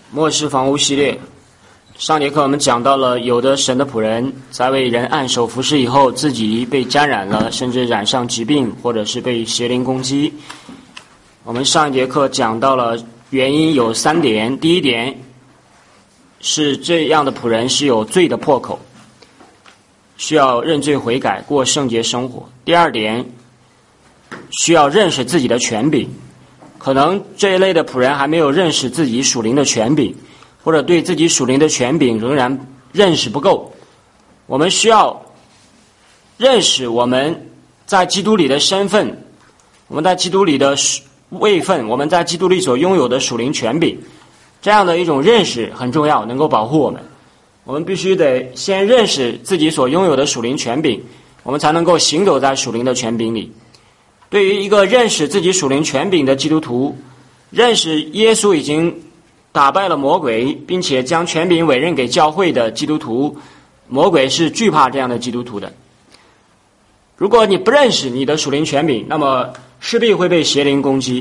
末世房屋系列，上节课我们讲到了有的神的仆人在为人按手服侍以后，自己被沾染了，甚至染上疾病，或者是被邪灵攻击。我们上一节课讲到了原因有3点，第一点是这样的仆人是有罪的破口，需要认罪悔改，过圣洁生活。第二点，需要认识自己的权柄，可能这一类的仆人还没有认识自己属灵的权柄，或者对自己属灵的权柄仍然认识不够。我们需要认识我们在基督里的身份，我们在基督里的位分，我们在基督里所拥有的属灵权柄，这样的一种认识很重要，能够保护我们。我们必须得先认识自己所拥有的属灵权柄，我们才能够行走在属灵的权柄里。对于一个认识自己属灵权柄的基督徒，认识耶稣已经打败了魔鬼，并且将权柄委任给教会的基督徒，魔鬼是惧怕这样的基督徒的。如果你不认识你的属灵权柄，那么势必会被邪灵攻击。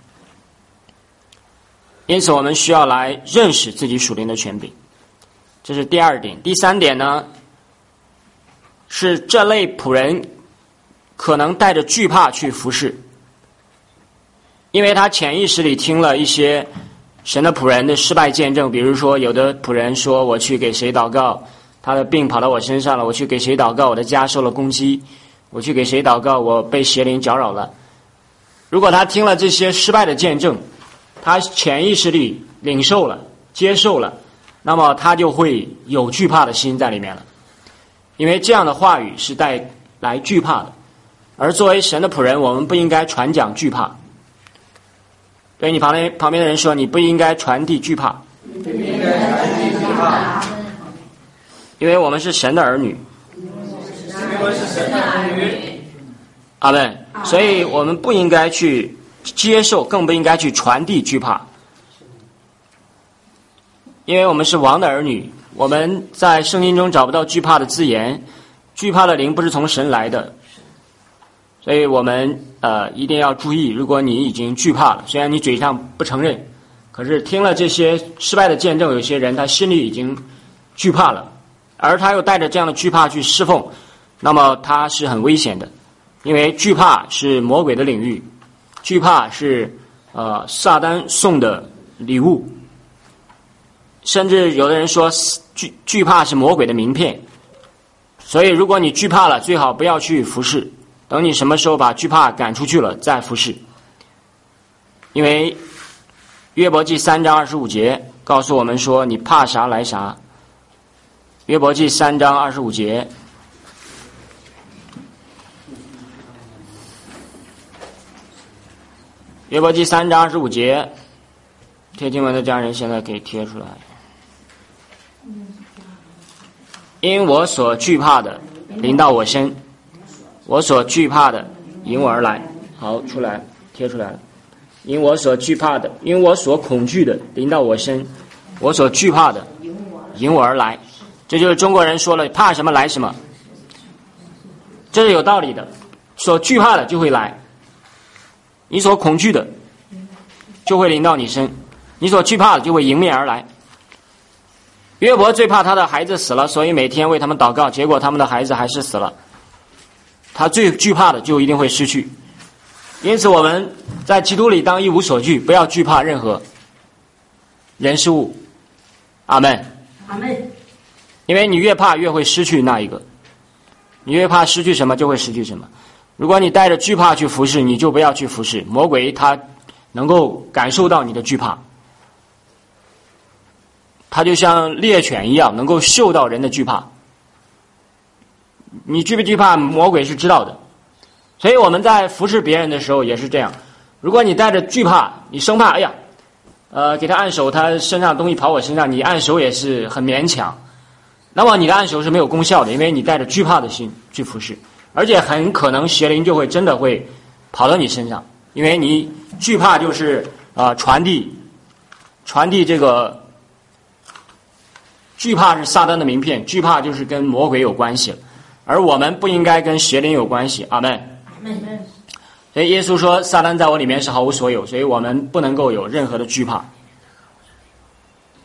因此我们需要来认识自己属灵的权柄，这是第二点。第三点呢，是这类仆人可能带着惧怕去服侍，因为他潜意识里听了一些神的仆人的失败见证，比如说有的仆人说我去给谁祷告，他的病跑到我身上了，我去给谁祷告，我的家受了攻击，我去给谁祷告，我被邪灵搅扰了。如果他听了这些失败的见证，他潜意识里领受了接受了，那么他就会有惧怕的心在里面了，因为这样的话语是带来惧怕的。而作为神的仆人，我们不应该传讲惧怕。对你旁边的人说，你不应该传递惧怕， 不应该传递惧怕， 因为我们是神的儿女。 因为是神的儿女。 阿们。所以我们不应该去接受，更不应该去传递惧怕，因为我们是王的儿女。我们在圣经中找不到惧怕的字眼，惧怕的灵不是从神来的。所以我们一定要注意，如果你已经惧怕了，虽然你嘴上不承认，可是听了这些失败的见证，有些人他心里已经惧怕了，而他又带着这样的惧怕去侍奉，那么他是很危险的。因为惧怕是魔鬼的领域，惧怕是撒旦送的礼物，甚至有的人说惧怕是魔鬼的名片。所以如果你惧怕了，最好不要去服侍，等你什么时候把惧怕赶出去了再服侍。因为约伯记3章25节告诉我们说，你怕啥来啥。约伯记3章25节，约伯记3章25节，贴经文的家人现在可以贴出来。因我所惧怕的临到我身，我所惧怕的迎我而来。好，出来，贴出来了。因我所惧怕的，因我所恐惧的临到我身，我所惧怕的迎我而来。这就是中国人说了，怕什么来什么，这是有道理的。所惧怕的就会来，你所恐惧的就会临到你身，你所惧怕的就会迎面而来。约伯最怕他的孩子死了，所以每天为他们祷告，结果他们的孩子还是死了。他最惧怕的就一定会失去。因此我们在基督里当一无所惧，不要惧怕任何人事物。阿们。 阿们。 因为你越怕越会失去那一个，你越怕失去什么就会失去什么。如果你带着惧怕去服侍，你就不要去服侍。魔鬼他能够感受到你的惧怕，他就像猎犬一样，能够嗅到人的惧怕。你惧不惧怕，魔鬼是知道的。所以我们在服侍别人的时候也是这样。如果你带着惧怕，你生怕给他按手，他身上东西跑我身上，你按手也是很勉强，那么你的按手是没有功效的，因为你带着惧怕的心去服侍，而且很可能邪灵就会真的会跑到你身上，因为你惧怕就是传递这个惧怕是撒旦的名片，惧怕就是跟魔鬼有关系了，而我们不应该跟邪灵有关系。阿们。所以耶稣说撒旦在我里面是毫无所有，所以我们不能够有任何的惧怕。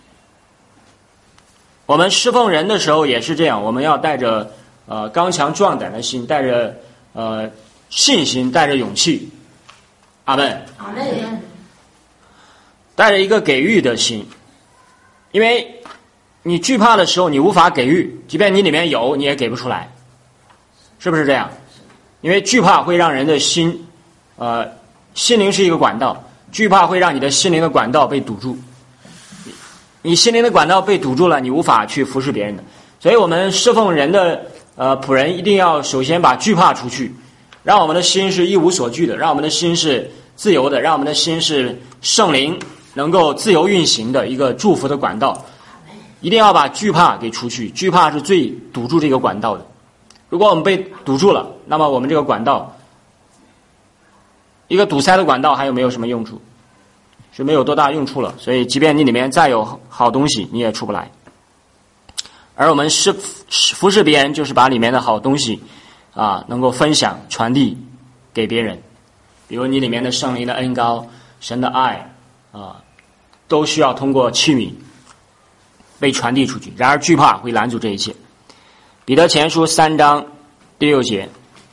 我们侍奉人的时候也是这样，我们要带着刚强壮胆的心，带着信心，带着勇气。阿们。 阿们。 带着一个给予的心，因为你惧怕的时候，你无法给予，即便你里面有，你也给不出来，是不是这样？因为惧怕会让人的心，心灵是一个管道，惧怕会让你的心灵的管道被堵住，你心灵的管道被堵住了，你无法去服侍别人的。所以我们侍奉人的仆人一定要首先把惧怕除去，让我们的心是一无所惧的，让我们的心是自由的，让我们的心是圣灵能够自由运行的一个祝福的管道。一定要把惧怕给除去，惧怕是最堵住这个管道的。如果我们被堵住了，那么我们这个管道，一个堵塞的管道还有没有什么用处？是没有多大用处了。所以即便你里面再有好东西，你也出不来。而我们服侍别人，就是把里面的好东西能够分享传递给别人。比如你里面的圣灵的恩膏，神的爱都需要通过器皿被传递出去。然而惧怕会拦阻这一切。彼得前书3章第6节，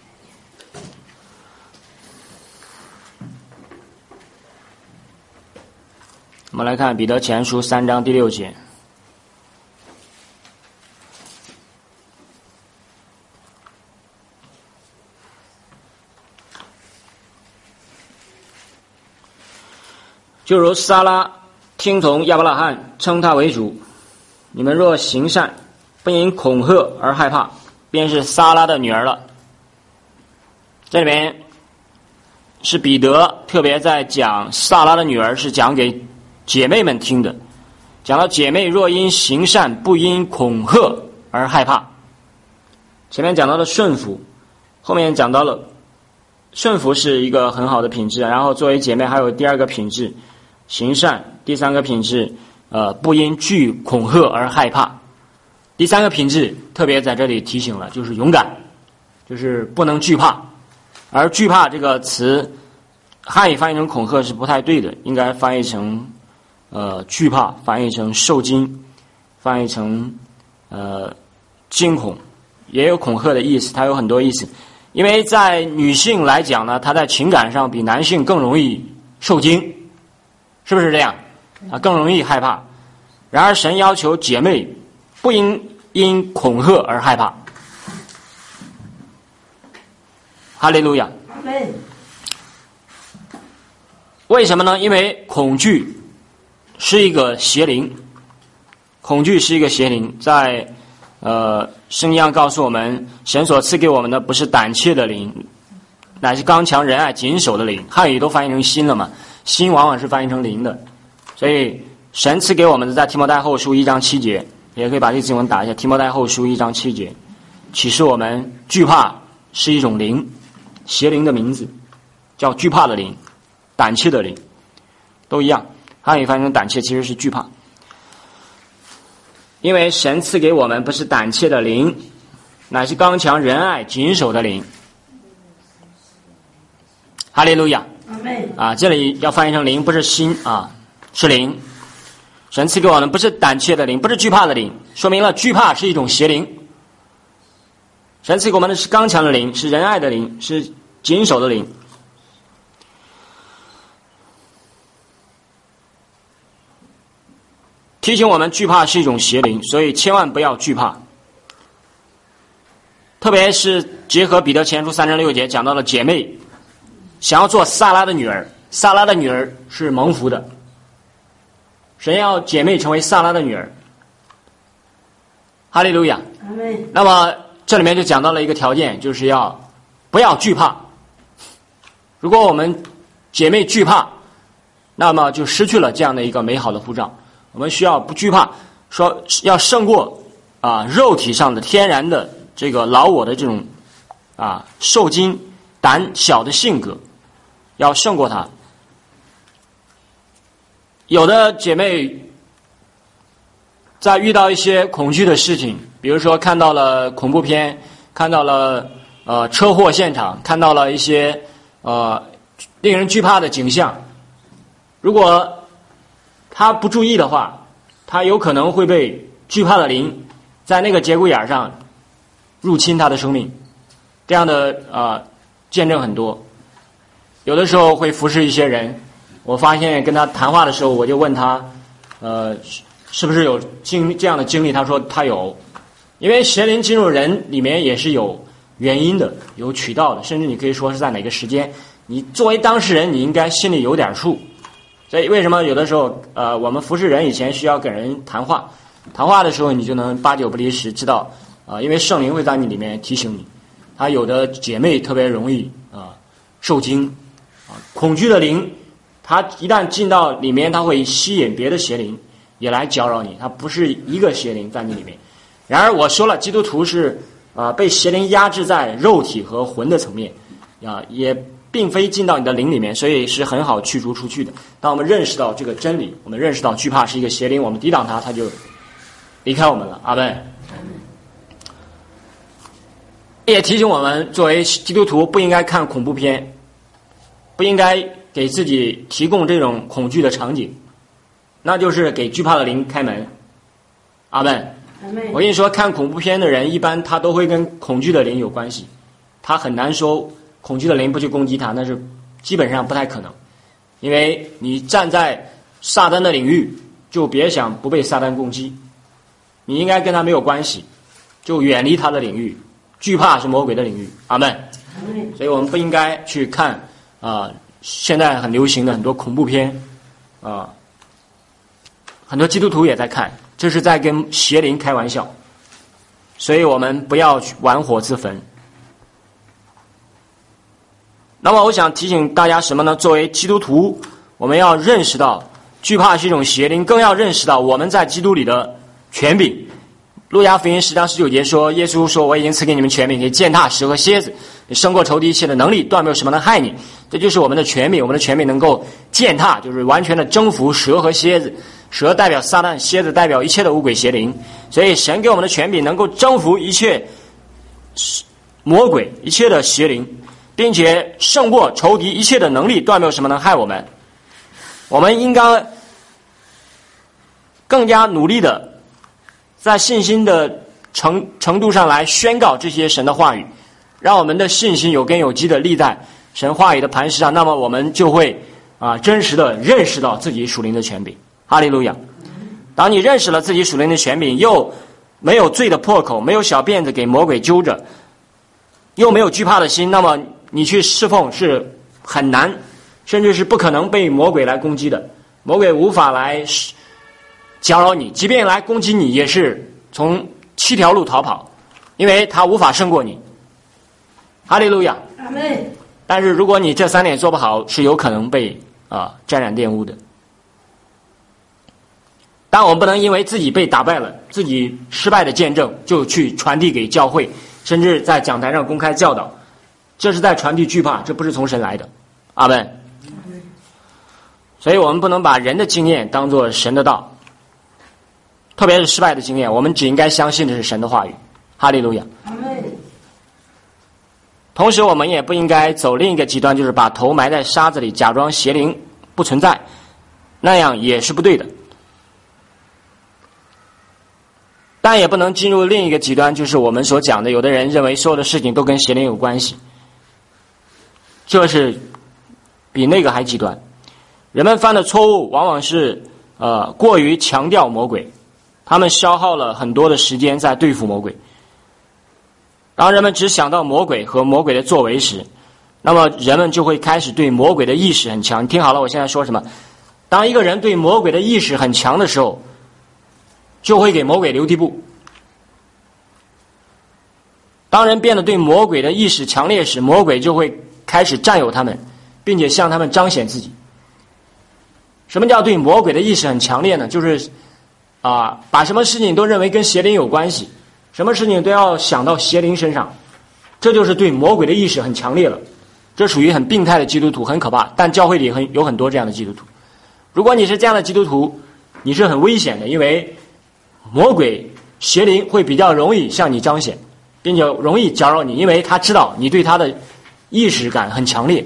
我们来看彼得前书3章第6节。就如撒拉听从亚伯拉罕，称他为主，你们若行善，不因恐吓而害怕，便是撒拉的女儿了。这里面是彼得特别在讲撒拉的女儿，是讲给姐妹们听的，讲到姐妹若因行善，不因恐吓而害怕。前面讲到了顺服，后面讲到了顺服是一个很好的品质，然后作为姐妹还有第二个品质行善，第三个品质不因惧恐吓而害怕。第三个品质特别在这里提醒了，就是勇敢，就是不能惧怕。而惧怕这个词汉语翻译成恐吓是不太对的，应该翻译成惧怕，翻译成受惊，翻译成惊恐，也有恐吓的意思，它有很多意思。因为在女性来讲呢，她在情感上比男性更容易受惊，是不是这样更容易害怕。然而神要求姐妹不因恐吓而害怕。哈利路亚。为什么呢？因为恐惧是一个邪灵，恐惧是一个邪灵。在圣经上告诉我们，神所赐给我们的不是胆怯的灵，乃是刚强仁爱谨守的灵。汉语都翻译成心了嘛，心往往是翻译成灵的。所以神赐给我们的，在提摩太后书1章7节，也可以把这个经文打一下，提摩太后书1章7节，启示我们惧怕是一种灵，邪灵的名字叫惧怕的灵，胆怯的灵都一样。汉语翻译成胆怯其实是惧怕。因为神赐给我们不是胆怯的灵，乃是刚强仁爱谨守的灵。哈利路亚。这里要翻译成灵，不是心是灵。神赐给我们不是胆怯的灵，不是惧怕的灵，说明了惧怕是一种邪灵。神赐给我们的是刚强的灵，是仁爱的灵，是谨守的灵。提醒我们惧怕是一种邪灵，所以千万不要惧怕。特别是结合彼得前书3章6节讲到了姐妹想要做撒拉的女儿，撒拉的女儿是蒙福的，神要姐妹成为撒拉的女儿。哈利路亚。那么这里面就讲到了一个条件，就是不要惧怕。如果我们姐妹惧怕，那么就失去了这样的一个美好的护照。我们需要不惧怕，说要胜过肉体上的天然的这个老我的这种受惊胆小的性格，要胜过它。有的姐妹在遇到一些恐惧的事情，比如说看到了恐怖片，看到了车祸现场，看到了一些令人惧怕的景象，如果他不注意的话，他有可能会被惧怕的灵在那个节骨眼上入侵他的生命，这样的见证很多。有的时候会服侍一些人，我发现跟他谈话的时候，我就问他是不是有这样的经历，他说他有。因为邪灵进入人里面也是有原因的，有渠道的，甚至你可以说是在哪个时间，你作为当事人你应该心里有点数。所以为什么有的时候我们服侍人以前需要跟人谈话的时候，你就能八九不离十知道因为圣灵会在你里面提醒你。他有的姐妹特别容易受惊恐惧的灵，他一旦进到里面，他会吸引别的邪灵也来搅扰你，他不是一个邪灵在你里面。然而我说了，基督徒是被邪灵压制在肉体和魂的层面也并非进到你的灵里面，所以是很好驱逐出去的。当我们认识到这个真理，我们认识到惧怕是一个邪灵，我们抵挡它，它就离开我们了。阿们。也提醒我们，作为基督徒不应该看恐怖片，不应该给自己提供这种恐惧的场景，那就是给惧怕的灵开门。阿们。我跟你说，看恐怖片的人一般他都会跟恐惧的灵有关系，他很难说恐惧的灵不去攻击他，那是基本上不太可能。因为你站在撒旦的领域，就别想不被撒旦攻击，你应该跟他没有关系，就远离他的领域。惧怕是魔鬼的领域。阿们。所以我们不应该去看现在很流行的很多恐怖片很多基督徒也在看，这是在跟邪灵开玩笑，所以我们不要去玩火自焚。那么我想提醒大家什么呢？作为基督徒，我们要认识到惧怕是一种邪灵，更要认识到我们在基督里的权柄。路加福音10章19节说，耶稣说，我已经赐给你们权柄，可以践踏蛇和蝎子，胜过仇敌一切的能力，断没有什么能害你。这就是我们的权柄，我们的权柄能够践踏，就是完全的征服蛇和蝎子。蛇代表撒旦，蝎子代表一切的污鬼邪灵，所以神给我们的权柄能够征服一切魔鬼，一切的邪灵，并且胜过仇敌一切的能力，断没有什么能害我们。我们应该更加努力的在信心的程度上来宣告这些神的话语，让我们的信心有根有基的立在神话语的磐石上，那么我们就会真实的认识到自己属灵的权柄。哈利路亚。当你认识了自己属灵的权柄，又没有罪的破口，没有小辫子给魔鬼揪着，又没有惧怕的心，那么你去侍奉是很难，甚至是不可能被魔鬼来攻击的。魔鬼无法来搅扰你，即便来攻击你，也是从7条路逃跑，因为他无法胜过你。哈利路亚。 阿们。 但是如果你这3点做不好，是有可能被沾染玷污的。但我们不能因为自己被打败了，自己失败的见证就去传递给教会，甚至在讲台上公开教导，这是在传递惧怕，这不是从神来的。阿们。所以我们不能把人的经验当作神的道，特别是失败的经验，我们只应该相信的是神的话语。哈利路亚。 阿们。 同时我们也不应该走另一个极端，就是把头埋在沙子里，假装邪灵不存在，那样也是不对的。但也不能进入另一个极端，就是我们所讲的，有的人认为所有的事情都跟邪灵有关系，这是比那个还极端。人们犯的错误往往是过于强调魔鬼，他们消耗了很多的时间在对付魔鬼。当人们只想到魔鬼和魔鬼的作为时，那么人们就会开始对魔鬼的意识很强。你听好了，我现在说什么？当一个人对魔鬼的意识很强的时候，就会给魔鬼留地步。当人变得对魔鬼的意识强烈时，魔鬼就会开始占有他们，并且向他们彰显自己。什么叫对魔鬼的意识很强烈呢？就是把什么事情都认为跟邪灵有关系，什么事情都要想到邪灵身上，这就是对魔鬼的意识很强烈了。这属于很病态的基督徒，很可怕。但教会里有很多这样的基督徒。如果你是这样的基督徒，你是很危险的，因为魔鬼邪灵会比较容易向你彰显，并且容易搅扰你，因为他知道你对他的意识感很强烈。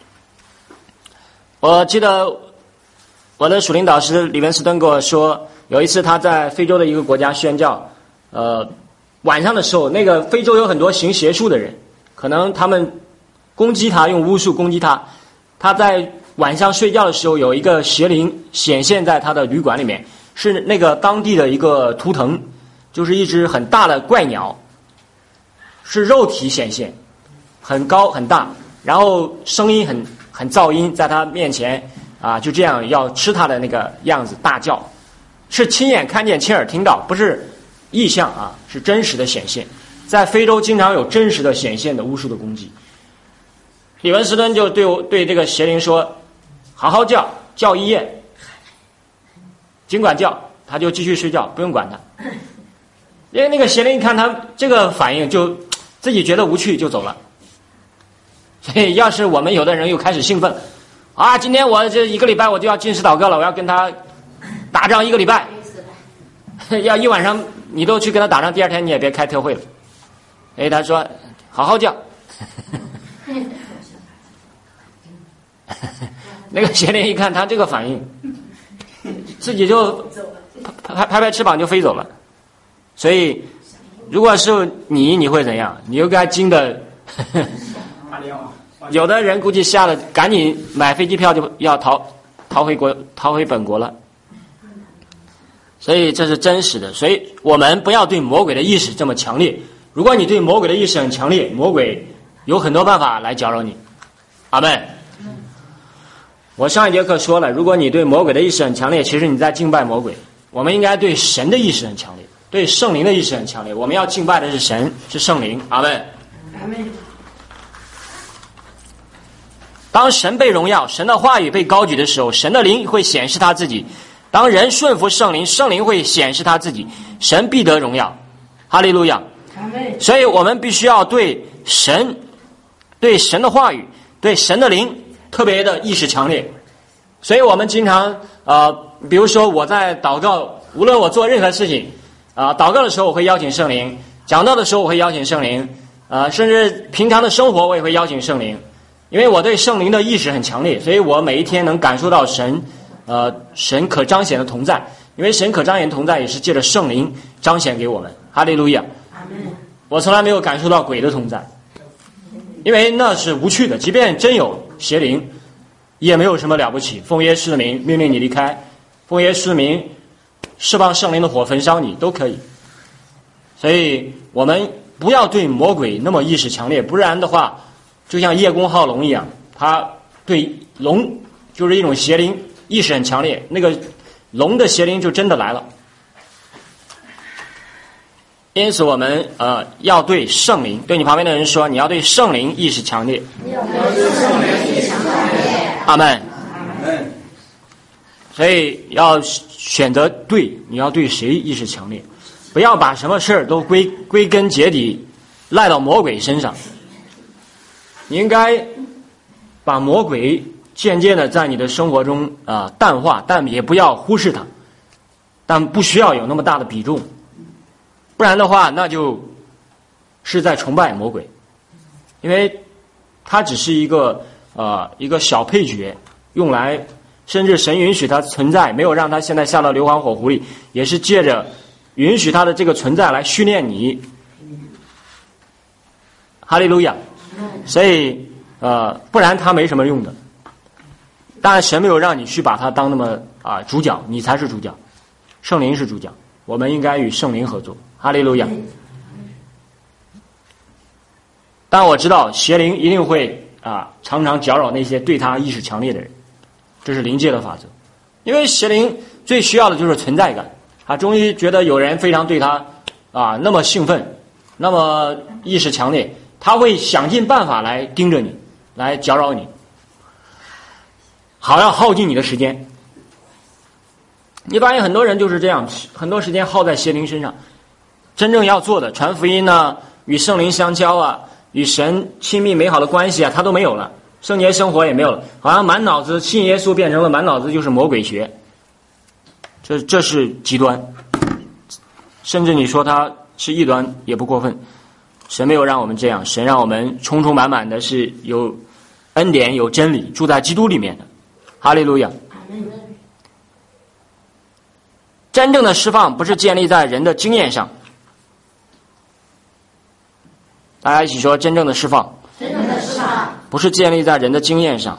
我记得我的属灵导师李文斯顿跟我说， 有一次他在非洲的一个国家宣教，晚上的时候，那个非洲有很多行邪术的人，可能他们攻击他，用巫术攻击他。他在晚上睡觉的时候，有一个邪灵显现在他的旅馆里面，是那个当地的一个图腾，就是一只很大的怪鸟，是肉体显现，很高很大，然后声音很噪音，在他面前就这样要吃他的那个样子大叫，是亲眼看见亲耳听到，不是意象是真实的显现。在非洲经常有真实的显现的巫术的攻击。李文斯顿就对这个邪灵说，好好叫一夜，尽管叫，他就继续睡觉，不用管他。因为那个邪灵一看他这个反应，就自己觉得无趣就走了。所以要是我们有的人又开始兴奋今天我这1个礼拜我就要禁食祷告了，我要跟他打仗1个礼拜，要一晚上你都去跟他打仗，第2天你也别开特会了。他说好好叫那个邪灵一看他这个反应，自己就拍翅膀就飞走了。所以如果是你会怎样？你就给他惊的有的人估计吓得赶紧买飞机票就要逃回本国了。所以这是真实的。所以我们不要对魔鬼的意识这么强烈。如果你对魔鬼的意识很强烈，魔鬼有很多办法来搅扰你。阿们。我上一节课说了，如果你对魔鬼的意识很强烈，其实你在敬拜魔鬼。我们应该对神的意识很强烈，对圣灵的意识很强烈。我们要敬拜的是神，是圣灵。阿们。 阿们。 当神被荣耀，神的话语被高举的时候，神的灵会显示他自己。当人顺服圣灵，圣灵会显示他自己，神必得荣耀。哈利路亚。所以我们必须要对神的话语，对神的灵特别的意识强烈。所以我们经常比如说我在祷告，无论我做任何事情祷告的时候我会邀请圣灵，讲道的时候我会邀请圣灵甚至平常的生活我也会邀请圣灵。因为我对圣灵的意识很强烈，所以我每一天能感受到神可彰显的同在。因为神可彰显的同在也是借着圣灵彰显给我们。哈利路亚。我从来没有感受到鬼的同在，因为那是无趣的。即便真有邪灵，也没有什么了不起。奉耶稣的名命令你离开，奉耶稣的名释放圣灵的火焚烧你，都可以。所以我们不要对魔鬼那么意识强烈，不然的话就像叶公好龙一样，他对龙就是一种邪灵意识很强烈，那个龙的邪灵就真的来了。因此我们要对圣灵，对你旁边的人说，你要对圣灵意识强烈。阿们。所以要选择对，你要对谁意识强烈，不要把什么事儿都归根结底赖到魔鬼身上。你应该把魔鬼渐渐的在你的生活中淡化，但也不要忽视它，但不需要有那么大的比重。不然的话，那就是在崇拜魔鬼，因为他只是一个小配角，用来甚至神允许他存在，没有让他现在下到硫磺火湖里，也是借着允许他的这个存在来训练你。哈利路亚。所以不然他没什么用的。当然神没有让你去把他当那么主角，你才是主角，圣灵是主角，我们应该与圣灵合作。哈利路亚。但我知道邪灵一定会常常搅扰那些对他意识强烈的人，这是灵界的法则。因为邪灵最需要的就是存在感，他终于觉得有人非常对他那么兴奋，那么意识强烈，他会想尽办法来盯着你，来搅扰你，好要耗尽你的时间。你发现很多人就是这样，很多时间耗在邪灵身上，真正要做的传福音与圣灵相交与神亲密美好的关系他都没有了，圣洁生活也没有了，好像满脑子信耶稣变成了满脑子就是魔鬼学，这是极端，甚至你说他是异端也不过分。神没有让我们这样，神让我们充充满满的是有恩典有真理，住在基督里面的。哈利路亚。 真正的释放不是建立在人的经验上。大家一起说，真正的释放不是建立在人的经验上。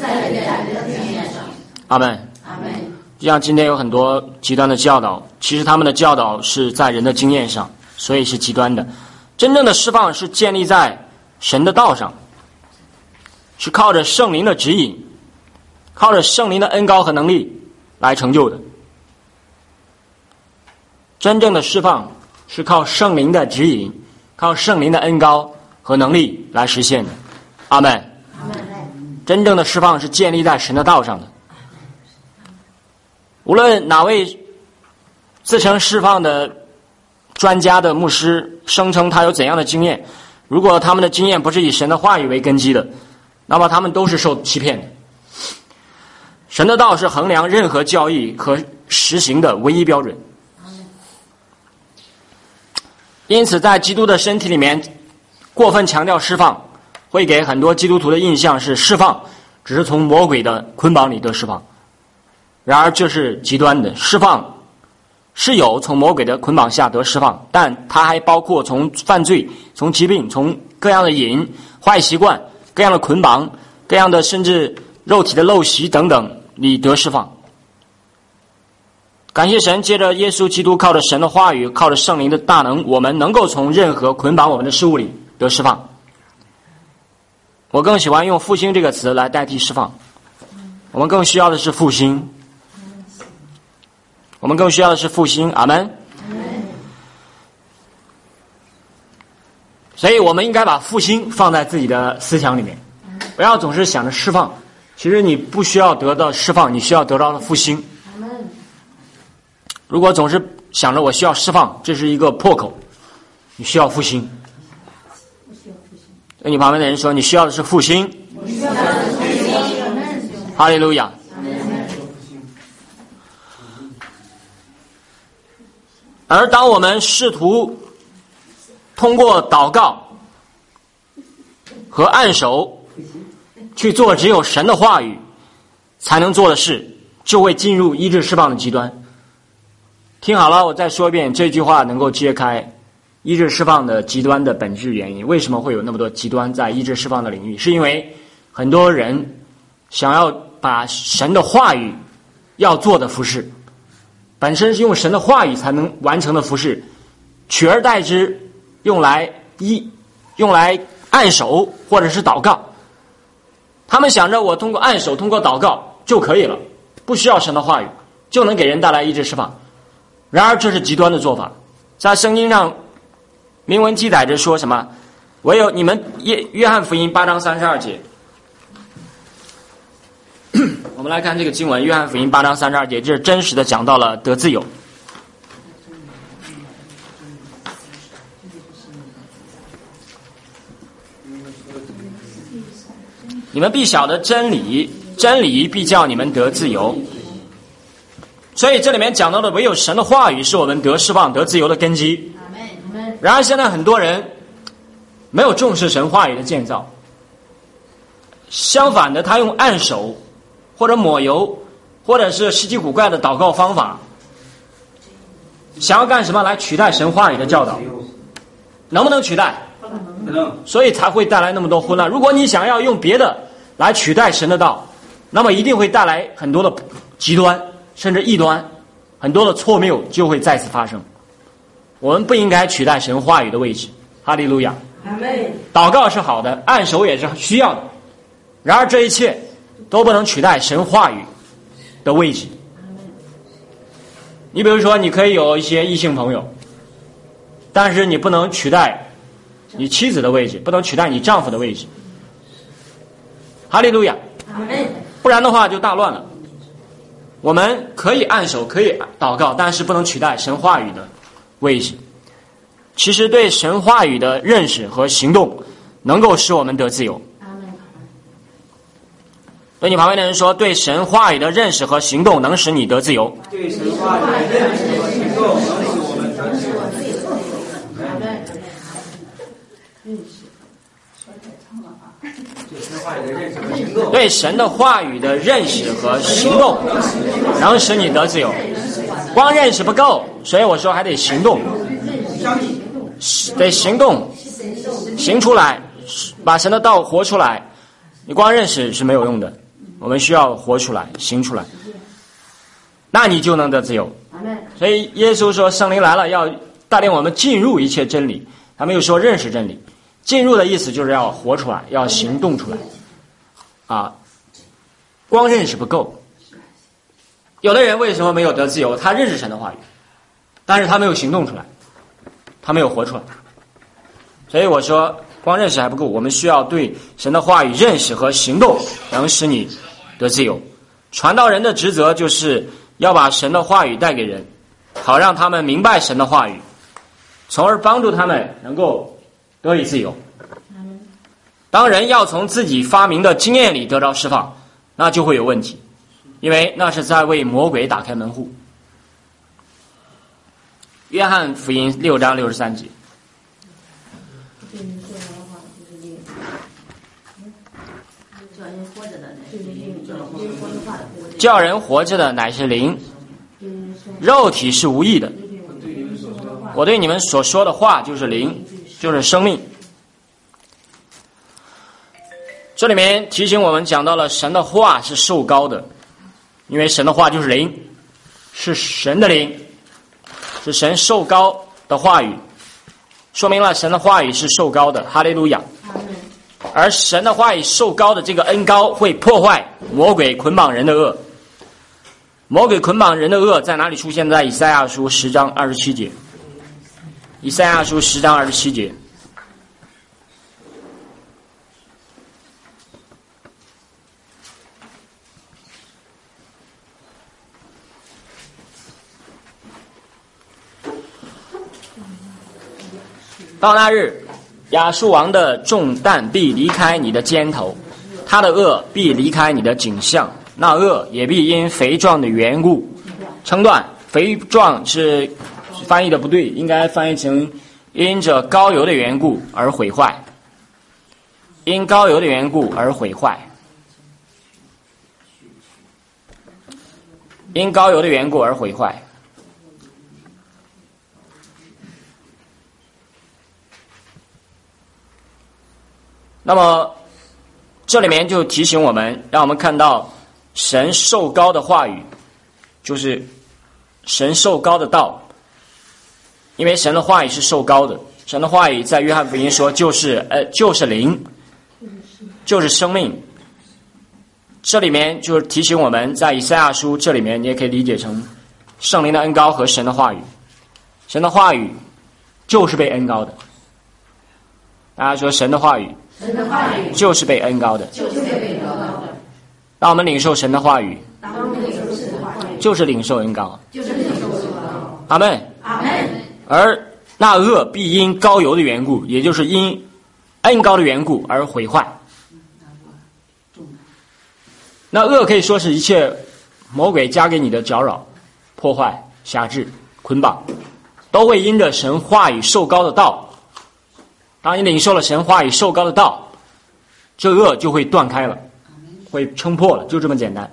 阿们。就像今天有很多极端的教导，其实他们的教导是在人的经验上，所以是极端的。真正的释放是建立在神的道上，是靠着圣灵的指引，靠着圣灵的恩膏和能力来成就的。真正的释放是靠圣灵的指引，靠圣灵的恩膏和能力来实现的。阿们。真正的释放是建立在神的道上的。无论哪位自称释放的专家的牧师声称他有怎样的经验，如果他们的经验不是以神的话语为根基的，那么他们都是受欺骗的。神的道是衡量任何教义和实行的唯一标准。因此在基督的身体里面过分强调释放，会给很多基督徒的印象是释放只是从魔鬼的捆绑里得释放。然而这是极端的，释放是有从魔鬼的捆绑下得释放，但它还包括从犯罪、从疾病、从各样的瘾、坏习惯、各样的捆绑、各样的甚至肉体的陋习等等里得释放。感谢神，借着耶稣基督，靠着神的话语，靠着圣灵的大能，我们能够从任何捆绑我们的事物里得释放。我更喜欢用复兴这个词来代替释放。我们更需要的是复兴，我们更需要的是复兴。阿们。所以我们应该把复兴放在自己的思想里面，不要总是想着释放。其实你不需要得到释放，你需要得到的复兴。如果总是想着我需要释放，这是一个破口，你需要复兴。对你旁边的人说，你需要的是复兴。哈利路亚。而当我们试图通过祷告和按手去做只有神的话语才能做的事，就会进入医治释放的极端。听好了，我再说一遍，这句话能够揭开医治释放的极端的本质原因。为什么会有那么多极端在医治释放的领域？是因为很多人想要把神的话语要做的服事，本身是用神的话语才能完成的服事，取而代之用来按手或者是祷告。他们想着我通过按手通过祷告就可以了，不需要神的话语就能给人带来医治释放。然而这是极端的做法。在圣经上明文记载着说什么？唯有你们约翰福音8章32节。我们来看这个经文，约翰福音8章32节，这是真实的讲到了得自由。你们必晓得真理，真理必叫你们得自由。所以这里面讲到的唯有神的话语是我们得释放得自由的根基。然而现在很多人没有重视神话语的建造，相反的他用按手或者抹油或者是稀奇古怪的祷告方法，想要干什么来取代神话语的教导？能不能取代？不能。所以才会带来那么多混乱。如果你想要用别的来取代神的道，那么一定会带来很多的极端甚至异端，很多的错谬就会再次发生。我们不应该取代神话语的位置。哈利路亚。祷告是好的，按手也是需要的，然而这一切都不能取代神话语的位置。你比如说你可以有一些异性朋友，但是你不能取代你妻子的位置，不能取代你丈夫的位置。哈利路亚。不然的话就大乱了。我们可以按手可以祷告，但是不能取代神话语的位置。其实对神话语的认识和行动能够使我们得自由。对你旁边的人说，对神话语的认识和行动能使你得自由。 对神话语的认识和行动能使我们得自由。 对神的话语的认识和行动能使你得自由。 光认识不够，所以我说还得行动，得行动，行出来，把神的道活出来。你光认识是没有用的，我们需要活出来，行出来，那你就能得自由。所以耶稣说圣灵来了要带领我们进入一切真理，他没有说认识真理。进入的意思就是要活出来，要行动出来啊！光认识不够。有的人为什么没有得自由？他认识神的话语，但是他没有行动出来，他没有活出来。所以我说光认识还不够，我们需要对神的话语认识和行动，能使你得自由。传道人的职责就是要把神的话语带给人，好让他们明白神的话语，从而帮助他们能够得以自由。当人要从自己发明的经验里得到释放，那就会有问题，因为那是在为魔鬼打开门户。约翰福音6章63节。叫人活着的乃是灵，肉体是无益的。我对你们所说的话就是灵，就是生命。这里面提醒我们讲到了神的话是受膏的，因为神的话就是灵，是神的灵，是神受膏的话语，说明了神的话语是受膏的。哈利路亚。而神的话语受膏的这个恩膏会破坏魔鬼捆绑人的恶。魔鬼捆绑人的恶在哪里出现？在以赛亚书10章27节。以赛亚书10章27节。到那日，亚述王的重担必离开你的肩头，他的恶必离开你的颈项，那恶也必因肥壮的缘故称断。肥壮是翻译的不对，应该翻译成因着膏油的缘故而毁坏，因膏油的缘故而毁坏，因膏油的缘故而毁坏。那么这里面就提醒我们，让我们看到神受膏的话语就是神受膏的道，因为神的话语是受膏的。神的话语在约翰福音说就是灵，就是生命。这里面就是提醒我们，在以赛亚书这里面你也可以理解成圣灵的恩膏和神的话语。神的话语就是被恩膏的。大家说神的话语就是被恩膏的，当我们领受神的话语，就是领受恩膏。阿们。而那恶必因膏油的缘故，也就是因恩膏的缘故而毁坏。那恶可以说是一切魔鬼加给你的搅扰、破坏、辖制、捆绑，都会因着神话语受膏的道。当你领受了神话语受膏的道，这恶就会断开了，会撑破了，就这么简单。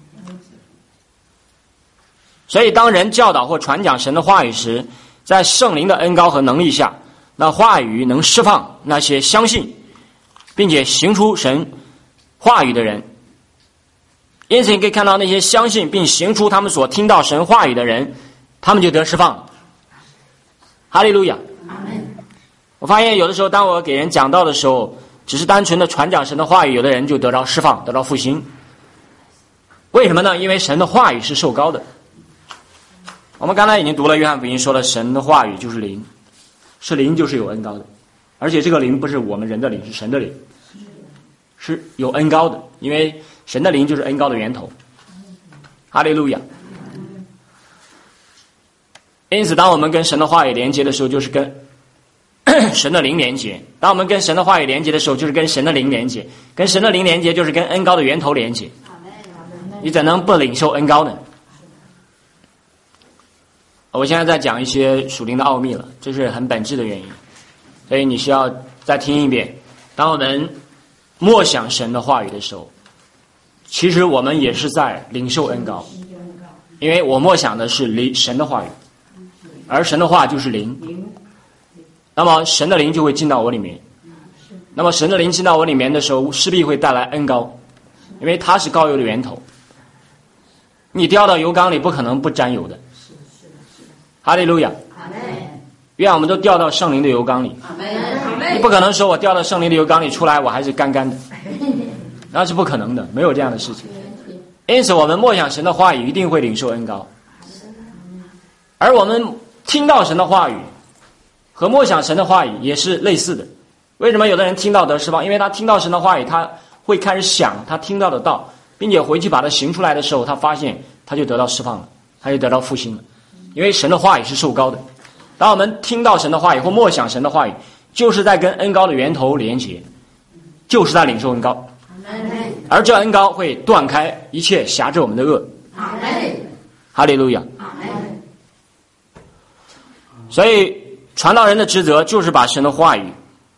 所以当人教导或传讲神的话语时，在圣灵的恩膏和能力下，那话语能释放那些相信并且行出神话语的人。因此你可以看到那些相信并行出他们所听到神话语的人，他们就得释放。哈利路亚。我发现有的时候当我给人讲道的时候，只是单纯的传讲神的话语，有的人就得到释放，得到复兴。为什么呢？因为神的话语是受膏的。我们刚才已经读了约翰福音，说了神的话语就是灵，是灵就是有恩膏的，而且这个灵不是我们人的灵，是神的灵，是有恩膏的，因为神的灵就是恩膏的源头。哈利路亚。因此当我们跟神的话语连接的时候，就是跟神的灵连接。当我们跟神的话语连接的时候，就是跟神的灵连接。跟神的灵连接，就是跟恩膏的源头连接。你怎能不领受恩膏呢？我现在在讲一些属灵的奥秘了，这是很本质的原因，所以你需要再听一遍。当我们默想神的话语的时候，其实我们也是在领受恩膏， 因为我默想的是神的话语，而神的话就是灵。那么神的灵就会进到我里面。那么神的灵进到我里面的时候，势必会带来恩膏，因为它是膏油的源头。你掉到油缸里不可能不沾油的。哈利路亚！愿我们都掉到圣灵的油缸里。你不可能说我掉到圣灵的油缸里出来我还是干干的，那是不可能的，没有这样的事情。因此我们默想神的话语一定会领受恩膏，而我们听到神的话语和默想神的话语也是类似的。为什么有的人听到得释放？因为他听到神的话语，他会开始想他听到的道，并且回去把它行出来的时候，他发现他就得到释放了，他就得到复兴了。因为神的话语是受膏的，当我们听到神的话语或默想神的话语，就是在跟恩膏的源头连结，就是在领受恩膏，而这恩膏会断开一切辖制我们的恶。哈利路亚！所以传道人的职责就是把神的话语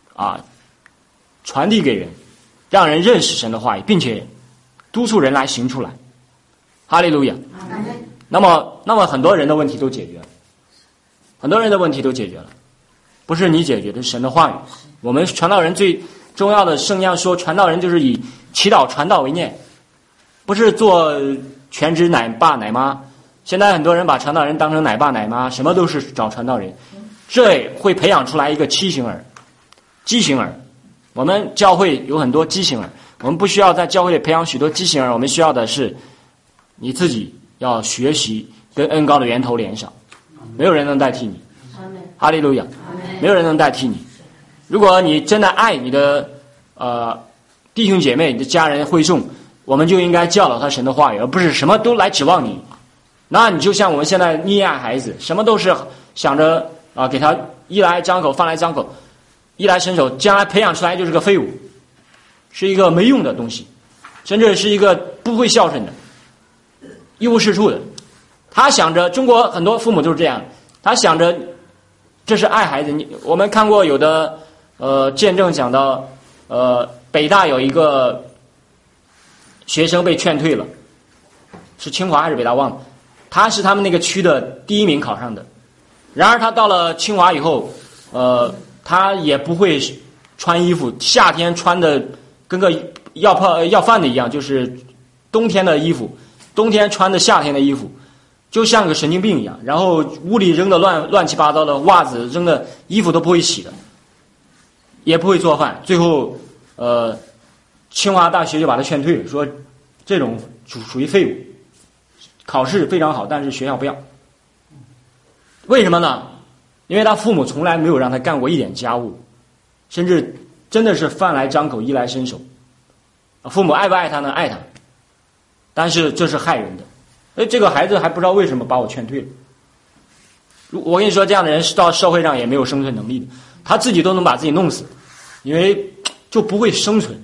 传递给人，让人认识神的话语，并且督促人来行出来。哈利路亚！那么很多人的问题都解决了，很多人的问题都解决了，不是你解决的，是神的话语。我们传道人最重要的圣样说，传道人就是以祈祷传道为念，不是做全职奶爸奶妈。现在很多人把传道人当成奶爸奶妈，什么都是找传道人，这会培养出来一个畸形儿。我们教会有很多畸形儿，我们不需要在教会里培养许多畸形儿，我们需要的是你自己要学习跟恩膏的源头连上，没有人能代替你。哈利路亚！没有人能代替你。如果你真的爱你的弟兄姐妹、你的家人会众，我们就应该教导他神的话语，而不是什么都来指望你。那你就像我们现在溺爱孩子，什么都是想着给他衣来张口饭来张口，衣来伸手，将来培养出来就是个废物，是一个没用的东西，甚至是一个不会孝顺的、一无是处的。他想着，中国很多父母都是这样，他想着这是爱孩子。我们看过有的见证讲到北大有一个学生被劝退了，是清华还是北大忘了，他是他们那个区的第1名考上的。然而他到了清华以后他也不会穿衣服，夏天穿的跟个要饭的一样，就是冬天的衣服，冬天穿的夏天的衣服，就像个神经病一样。然后屋里扔的乱七八糟的，袜子扔的，衣服都不会洗的，也不会做饭。最后清华大学就把他劝退了，说这种属于废物，考试非常好，但是学校不要。为什么呢？因为他父母从来没有让他干过一点家务，甚至真的是饭来张口衣来伸手。父母爱不爱他呢？爱他，但是这是害人的。这个孩子还不知道为什么把我劝退了。我跟你说，这样的人到社会上也没有生存能力的，他自己都能把自己弄死，因为就不会生存。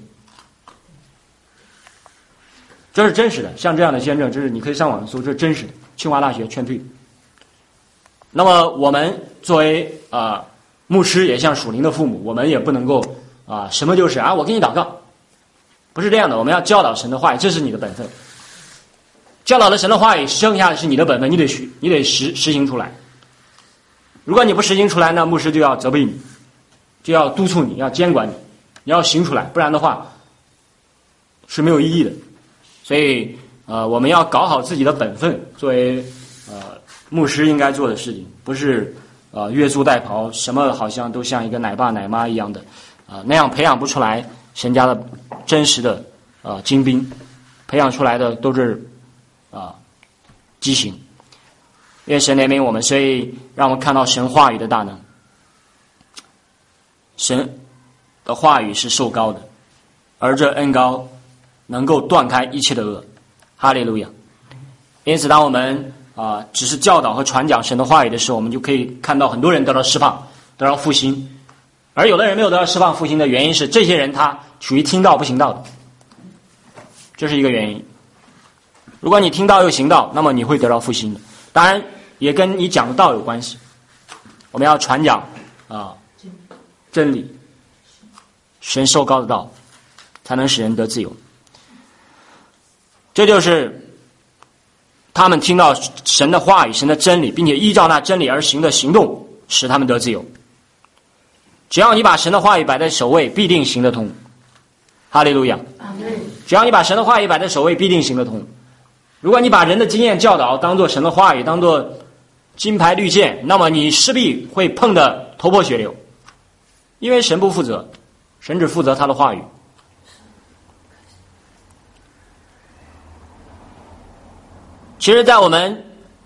这是真实的，像这样的见证，这是你可以上网搜，这是真实的。清华大学劝退。那么我们作为牧师，也像属灵的父母，我们也不能够什么就是我给你祷告，不是这样的。我们要教导神的话语，这是你的本分。教导了神的话语，剩下的是你的本分，你得实行出来。如果你不实行出来，那牧师就要责备你，就要督促你，要监管你，你要行出来，不然的话是没有意义的。所以我们要搞好自己的本分，作为牧师应该做的事情，不是越俎代庖，什么好像都像一个奶爸奶妈一样的那样培养不出来神家的真实的精兵，培养出来的都是畸形。愿神怜悯我们，所以让我们看到神话语的大能。神的话语是受膏的，而这恩膏能够断开一切的恶。哈利路亚！因此当我们只是教导和传讲神的话语的时候，我们就可以看到很多人得到释放，得到复兴。而有的人没有得到释放复兴的原因是，这些人他属于听道不行道的，这是一个原因。如果你听道又行道，那么你会得到复兴的。当然也跟你讲的道有关系。我们要传讲真理，神受膏的道，才能使人得自由。这就是他们听到神的话语、神的真理，并且依照那真理而行的行动，使他们得自由。只要你把神的话语摆在首位，必定行得通。哈利路亚！只要你把神的话语摆在首位，必定行得通。如果你把人的经验教导当作神的话语，当作金牌绿箭，那么你势必会碰得头破血流，因为神不负责，神只负责他的话语。其实在我们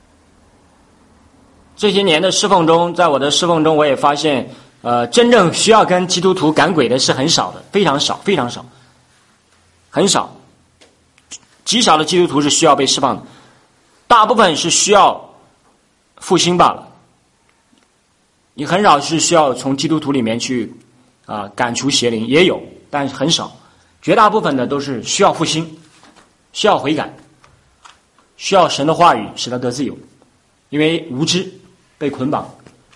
这些年的侍奉中，在我的侍奉中，我也发现真正需要跟基督徒赶鬼的是很少的，非常少，非常少，很少，极少的基督徒是需要被释放的，大部分是需要复兴罢了。你很少是需要从基督徒里面去赶除邪灵，也有，但是很少，绝大部分的都是需要复兴，需要悔改，需要神的话语使他得自由，因为无知被捆绑。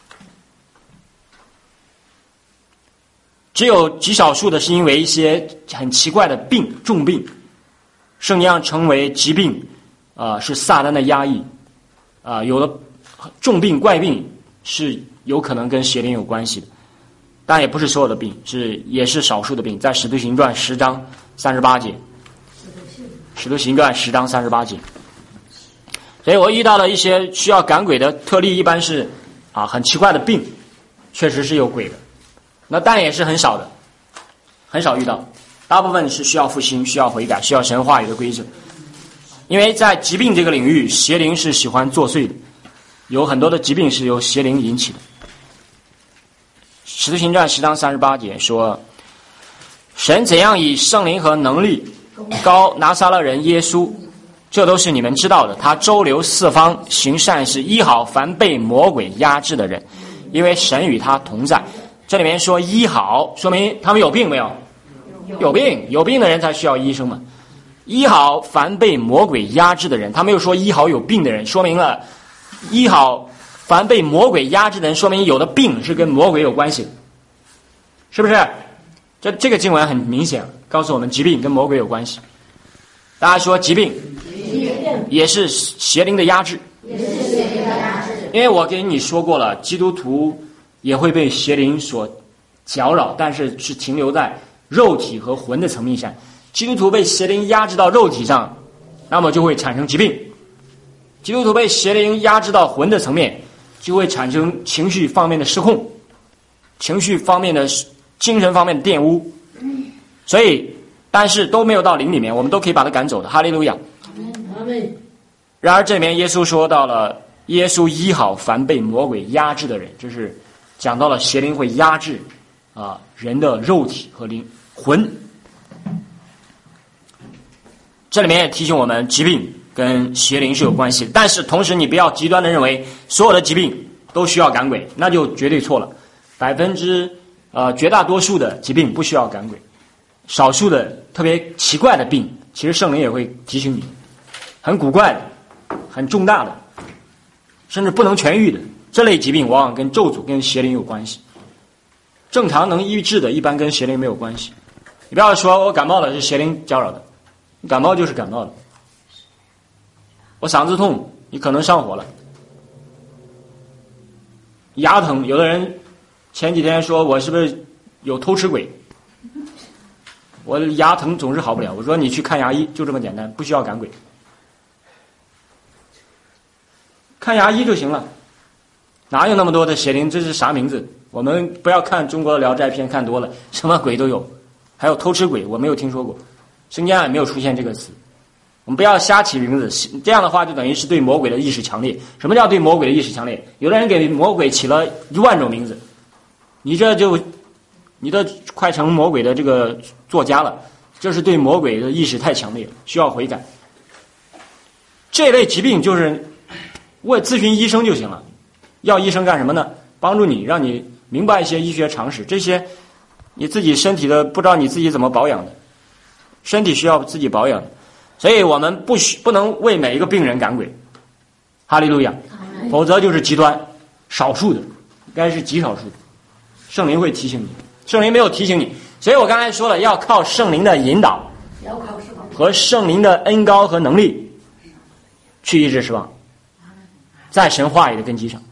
只有极少数的是因为一些很奇怪的病，重病，圣经上称为疾病，是撒旦的压抑，有的重病怪病是有可能跟邪灵有关系的，但也不是所有的病，也是少数的病，在使徒行传10章38节，使徒行传10章38节。所以我遇到了一些需要赶鬼的特例，一般是很奇怪的病，确实是有鬼的，那但也是很少的，很少遇到，大部分是需要复兴，需要悔改，需要神话语的规则。因为在疾病这个领域，邪灵是喜欢作祟的，有很多的疾病是由邪灵引起的。使徒行传10章38节说，神怎样以圣灵和能力膏拿撒勒人耶稣，这都是你们知道的，他周流四方，行善事，医好凡被魔鬼压制的人，因为神与他同在。这里面说医好，说明他们有病没有？有病，有病的人才需要医生嘛。医好凡被魔鬼压制的人，他没有说医好有病的人，说明了医好凡被魔鬼压制的人，说明有的病是跟魔鬼有关系的，是不是？这个经文很明显告诉我们疾病跟魔鬼有关系。大家说疾病也是邪灵的压制，因为我跟你说过了，基督徒也会被邪灵所搅扰，但是是停留在肉体和魂的层面上。基督徒被邪灵压制到肉体上，那么就会产生疾病；基督徒被邪灵压制到魂的层面，就会产生情绪方面的失控，情绪方面的精神方面的玷污。所以但是都没有到灵里面，我们都可以把它赶走的。哈利路亚。然而这里面耶稣说到了，耶稣医好凡被魔鬼压制的人，就是讲到了邪灵会压制人的肉体和灵魂。这里面也提醒我们，疾病跟邪灵是有关系的，但是同时你不要极端的认为所有的疾病都需要赶鬼，那就绝对错了。绝大多数的疾病不需要赶鬼，少数的特别奇怪的病，其实圣灵也会提醒你，很古怪的，很重大的，甚至不能痊愈的这类疾病，往往跟咒诅跟邪灵有关系。正常能医治的，一般跟邪灵没有关系。你不要说我感冒了是邪灵搅扰的，感冒就是感冒了。我嗓子痛，你可能上火了。牙疼，有的人前几天说我是不是有偷吃鬼，我牙疼总是好不了，我说你去看牙医，就这么简单，不需要赶鬼，看牙医就行了，哪有那么多的邪灵？这是啥名字？我们不要看中国的聊斋片看多了，什么鬼都有，还有偷吃鬼，我没有听说过，圣经上也没有出现这个词。我们不要瞎起名字，这样的话就等于是对魔鬼的意识强烈。什么叫对魔鬼的意识强烈？有的人给魔鬼起了10000种名字，你这快成魔鬼的这个作家了，这是对魔鬼的意识太强烈了，需要悔改。这类疾病就是咨询医生就行了。要医生干什么呢？帮助你，让你明白一些医学常识，这些你自己身体的不知道你自己怎么保养的，身体需要自己保养的，所以我们不能为每一个病人赶鬼，哈利路亚，否则就是极端，少数的，应该是极少数的，圣灵会提醒你，圣灵没有提醒你，所以我刚才说了，要靠圣灵的引导和圣灵的恩膏和能力， 去医治释放，在神话语的根基上。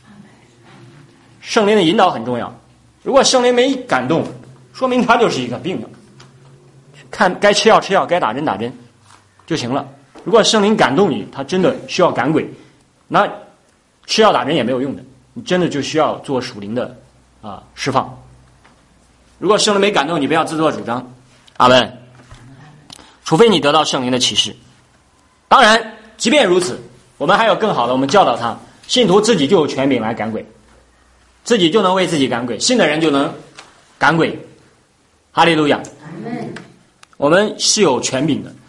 圣灵的引导很重要，如果圣灵没感动，说明他就是一个病了，看该吃药吃药，该打针打针就行了。如果圣灵感动你，他真的需要赶鬼，那吃药打针也没有用的，你真的就需要做属灵的释放。如果圣灵没感动，你不要自作主张。阿们。除非你得到圣灵的启示。当然即便如此，我们还有更好的，我们教导他，信徒自己就有权柄来赶鬼，自己就能为自己赶鬼，信的人就能赶鬼。哈利路亚。我们是有权柄的，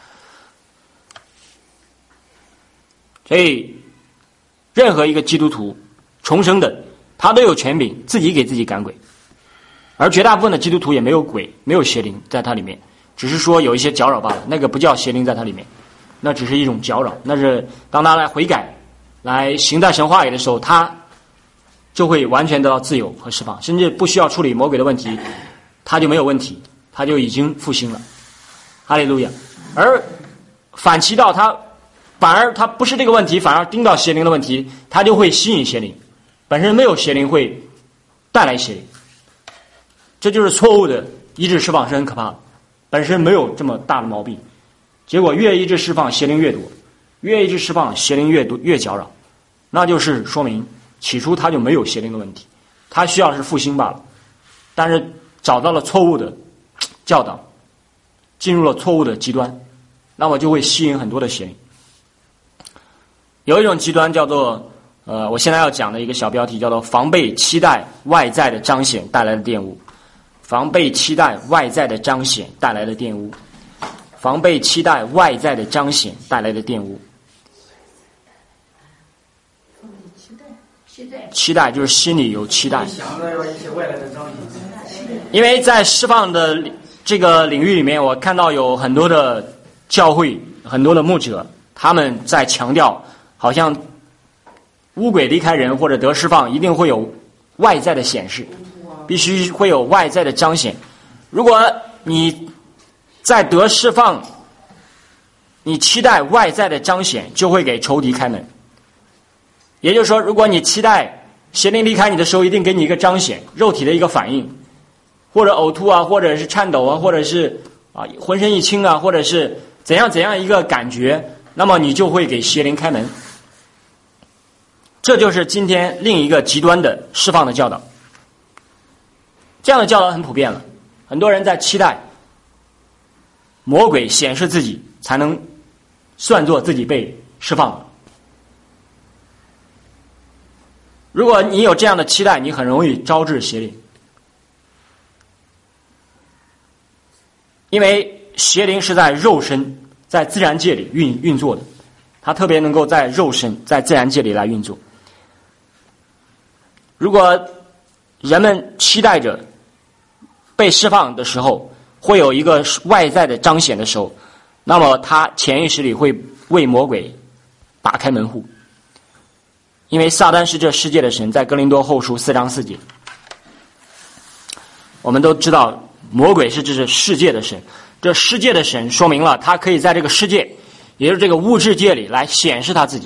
所以任何一个基督徒重生的，他都有权柄自己给自己赶鬼。而绝大部分的基督徒也没有鬼，没有邪灵在他里面，只是说有一些搅扰罢了，那个不叫邪灵在他里面，那只是一种搅扰。那是当他来悔改来行在神话语的时候，他就会完全得到自由和释放，甚至不需要处理魔鬼的问题，他就没有问题，他就已经复兴了。哈利路亚。而反其道，反而他不是这个问题，反而盯到邪灵的问题，他就会吸引邪灵，本身没有邪灵会带来邪灵。这就是错误的医治释放，是很可怕的，本身没有这么大的毛病，结果越医治释放邪灵越多，越医治释放邪灵越多越搅扰，那就是说明起初他就没有邪灵的问题，他需要是复兴罢了，但是找到了错误的教导，进入了错误的极端，那么就会吸引很多的邪灵。有一种极端叫做我现在要讲的一个小标题叫做防备期待外在的彰显带来的玷污。防备期待外在的彰显带来的玷污，防备期待外在的彰显带来的玷污。期待就是心里有期待，因为在释放的这个领域里面，我看到有很多的教会，很多的牧者，他们在强调，好像污鬼离开人或者得释放，一定会有外在的显示，必须会有外在的彰显。如果你在得释放，你期待外在的彰显，就会给仇敌开门。也就是说，如果你期待邪灵离开你的时候，一定给你一个彰显，肉体的一个反应，或者呕吐啊，或者是颤抖啊，或者是浑身一轻啊，或者是怎样一个感觉，那么你就会给邪灵开门。这就是今天另一个极端的释放的教导。这样的教导很普遍了，很多人在期待魔鬼显示自己，才能算作自己被释放了。如果你有这样的期待，你很容易招致邪灵，因为邪灵是在肉身，在自然界里运作的，它特别能够在肉身，在自然界里来运作。如果人们期待着被释放的时候，会有一个外在的彰显的时候，那么他潜意识里会为魔鬼打开门户。因为撒旦是这世界的神，在哥林多后书4章4节，我们都知道魔鬼是这世界的神，这世界的神说明了他可以在这个世界，也就是这个物质界里来显示他自己，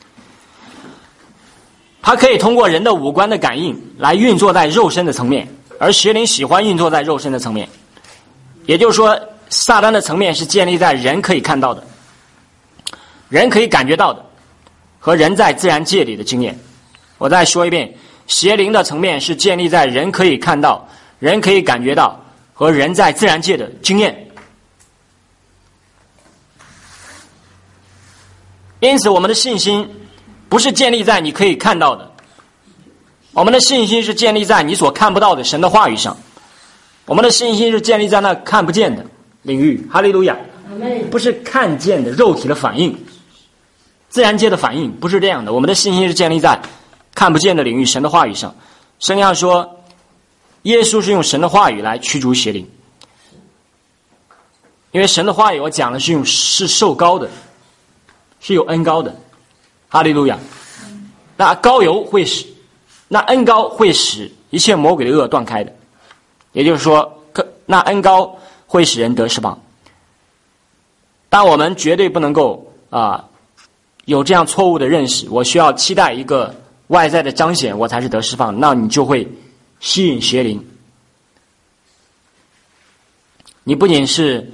他可以通过人的五官的感应来运作在肉身的层面，而邪灵喜欢运作在肉身的层面。也就是说，撒旦的层面是建立在人可以看到的，人可以感觉到的，和人在自然界里的经验。我再说一遍，邪灵的层面是建立在人可以看到、人可以感觉到和人在自然界的经验。因此我们的信心不是建立在你可以看到的，我们的信心是建立在你所看不到的神的话语上，我们的信心是建立在那看不见的领域。哈利路亚。不是看见的肉体的反应，自然界的反应，不是这样的。我们的信心是建立在看不见的领域，神的话语上。圣经上说，耶稣是用神的话语来驱逐邪灵，因为神的话语我讲的是受膏的，是有恩膏的。哈利路亚。那膏油会使，那恩膏会使一切魔鬼的恶断开的，也就是说，那恩膏会使人得释放。但我们绝对不能够有这样错误的认识，我需要期待一个外在的彰显，我才是得释放，那你就会吸引邪灵。你不仅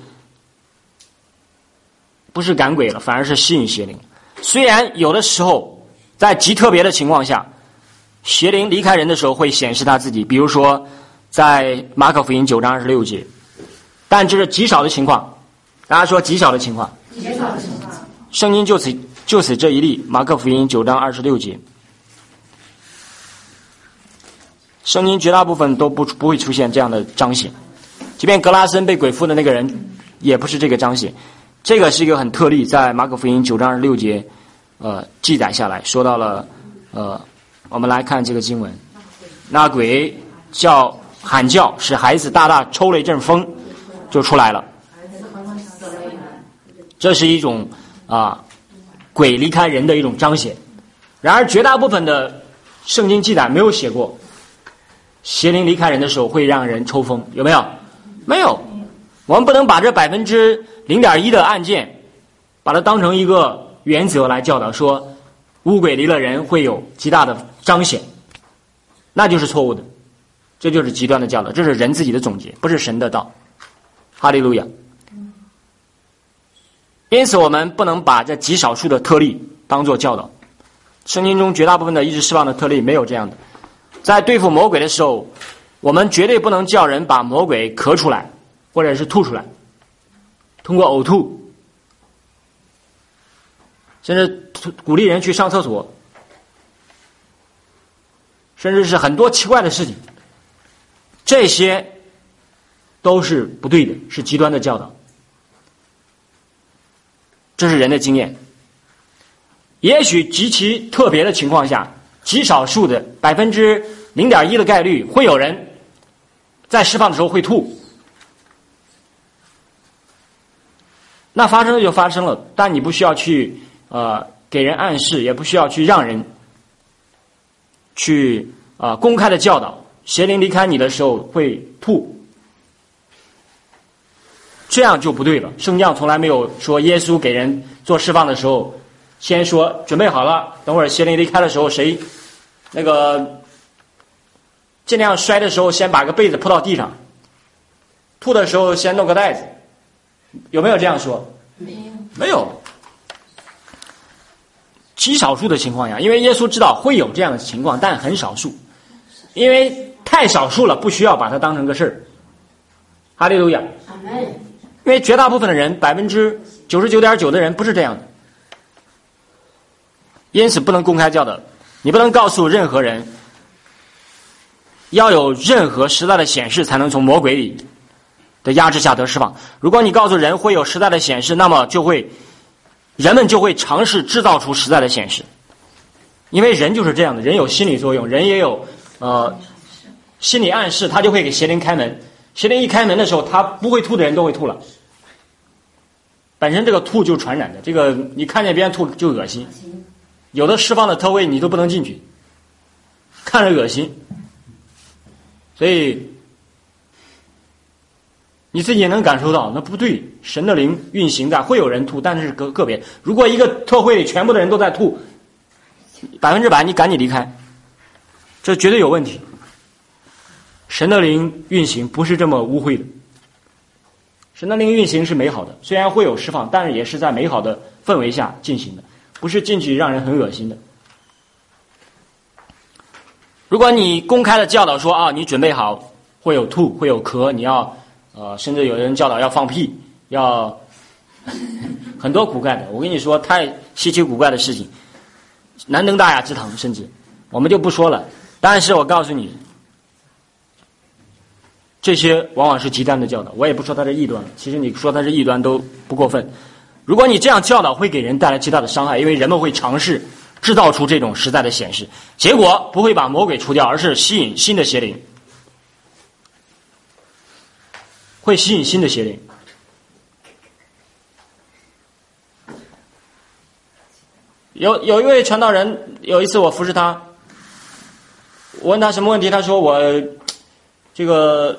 不是赶鬼了，反而是吸引邪灵。虽然有的时候在极特别的情况下，邪灵离开人的时候会显示他自己，比如说在马可福音9章26节，但这是极少的情况。大家说极少的情况，圣经就此这一例，马可福音9章26节，圣经绝大部分都不会出现这样的彰显，即便格拉森被鬼附的那个人也不是这个彰显。这个是一个很特例，在马可福音9章26节记载下来，说到了我们来看这个经文，那鬼喊叫，使孩子大大抽了一阵风，就出来了。这是一种鬼离开人的一种彰显。然而绝大部分的圣经记载没有写过邪灵离开人的时候会让人抽风，有没有？没有。我们不能把这0.1%的案件把它当成一个原则来教导，说污鬼离了人会有极大的彰显，那就是错误的，这就是极端的教导，这是人自己的总结，不是神的道。哈利路亚。因此我们不能把这极少数的特例当作教导，圣经中绝大部分的医治释放的特例没有这样的。在对付魔鬼的时候，我们绝对不能叫人把魔鬼咳出来或者是吐出来，通过呕吐，甚至鼓励人去上厕所，甚至是很多奇怪的事情，这些都是不对的，是极端的教导。这是人的经验。也许极其特别的情况下，极少数的0.1%的概率会有人在释放的时候会吐，那发生了就发生了，但你不需要去给人暗示，也不需要去让人去公开的教导邪灵离开你的时候会吐，这样就不对了。圣经从来没有说耶稣给人做释放的时候先说准备好了，等会儿邪灵离开的时候，谁那个尽量摔的时候先把个被子铺到地上，吐的时候先弄个袋子，有没有这样说？没有。极少数的情况下，因为耶稣知道会有这样的情况，但很少数，因为太少数了，不需要把它当成个事儿。哈利路亚。因为绝大部分的人99.9%的人不是这样的，因此不能公开教导。你不能告诉任何人要有任何实在的显示才能从魔鬼里的压制下得释放。如果你告诉人会有实在的显示，那么人们就会尝试制造出实在的显示，因为人就是这样的，人有心理作用，人也有心理暗示，他就会给邪灵开门。邪灵一开门的时候，他不会吐的人都会吐了。本身这个吐就传染的，这个你看见别人吐就恶心，有的释放的特会你都不能进去，看着恶心。所以你自己也能感受到那不对，神的灵运行在，会有人吐，但是个别。如果一个特会里全部的人都在吐，100%你赶紧离开，这绝对有问题。神的灵运行不是这么污秽的，神的灵运行是美好的，虽然会有释放，但是也是在美好的氛围下进行的，不是进去让人很恶心的。如果你公开的教导说你准备好会有吐会有咳，你要甚至有人教导要放屁，要很多古怪的，我跟你说太稀奇古怪的事情，难登大雅之堂，甚至我们就不说了。但是我告诉你，这些往往是极端的教导，我也不说它是异端，其实你说它是异端都不过分。如果你这样教导会给人带来极大的伤害，因为人们会尝试制造出这种实在的显示，结果不会把魔鬼除掉，而是吸引新的邪灵，会吸引新的邪灵。有一位传道人，有一次我服侍他，我问他什么问题，他说我这个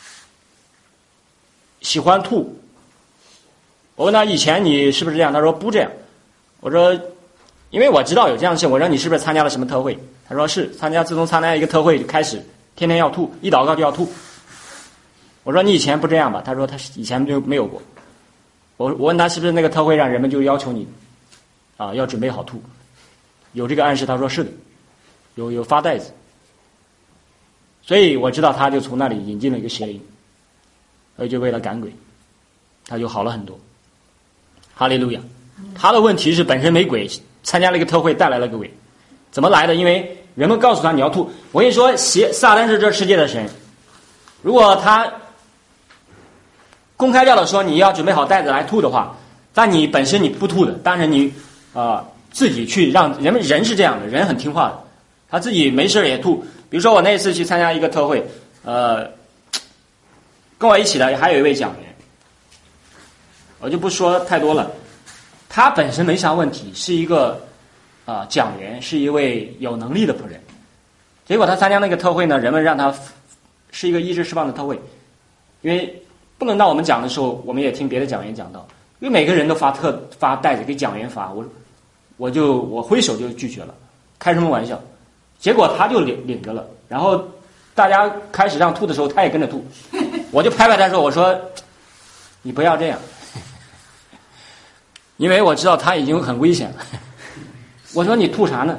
喜欢吐。我问他以前你是不是这样，他说不这样。我说因为我知道有这样的事，我说你是不是参加了什么特会？他说是，自从参加一个特会就开始天天要吐，一祷告就要吐。我说你以前不这样吧？他说他以前就没有过。我问他是不是那个特会让人们就要求你要准备好吐，有这个暗示？他说是的，有发袋子。所以我知道他就从那里引进了一个邪灵，所以就为了赶鬼，他就好了很多。哈利路亚！他的问题是本身没鬼，参加了一个特会带来了个鬼，怎么来的？因为人们告诉他你要吐。我跟你说，撒旦是这世界的神，如果他公开掉了说你要准备好袋子来吐的话，但你本身你不吐的，但是你自己去让人是这样的，人很听话的，他自己没事也吐。比如说我那一次去参加一个特会，跟我一起的还有一位讲员，我就不说太多了。他本身没啥问题，是一个讲员，是一位有能力的仆人。结果他参加那个特会呢，人们让他是一个医治释放的特会，因为不能到我们讲的时候，我们也听别的讲员讲到，因为每个人都发袋子给讲员发，我挥手就拒绝了，开什么玩笑？结果他就领着了，然后大家开始让吐的时候，他也跟着吐，我就拍拍他说：“我说你不要这样。”因为我知道他已经很危险了。我说你吐啥呢？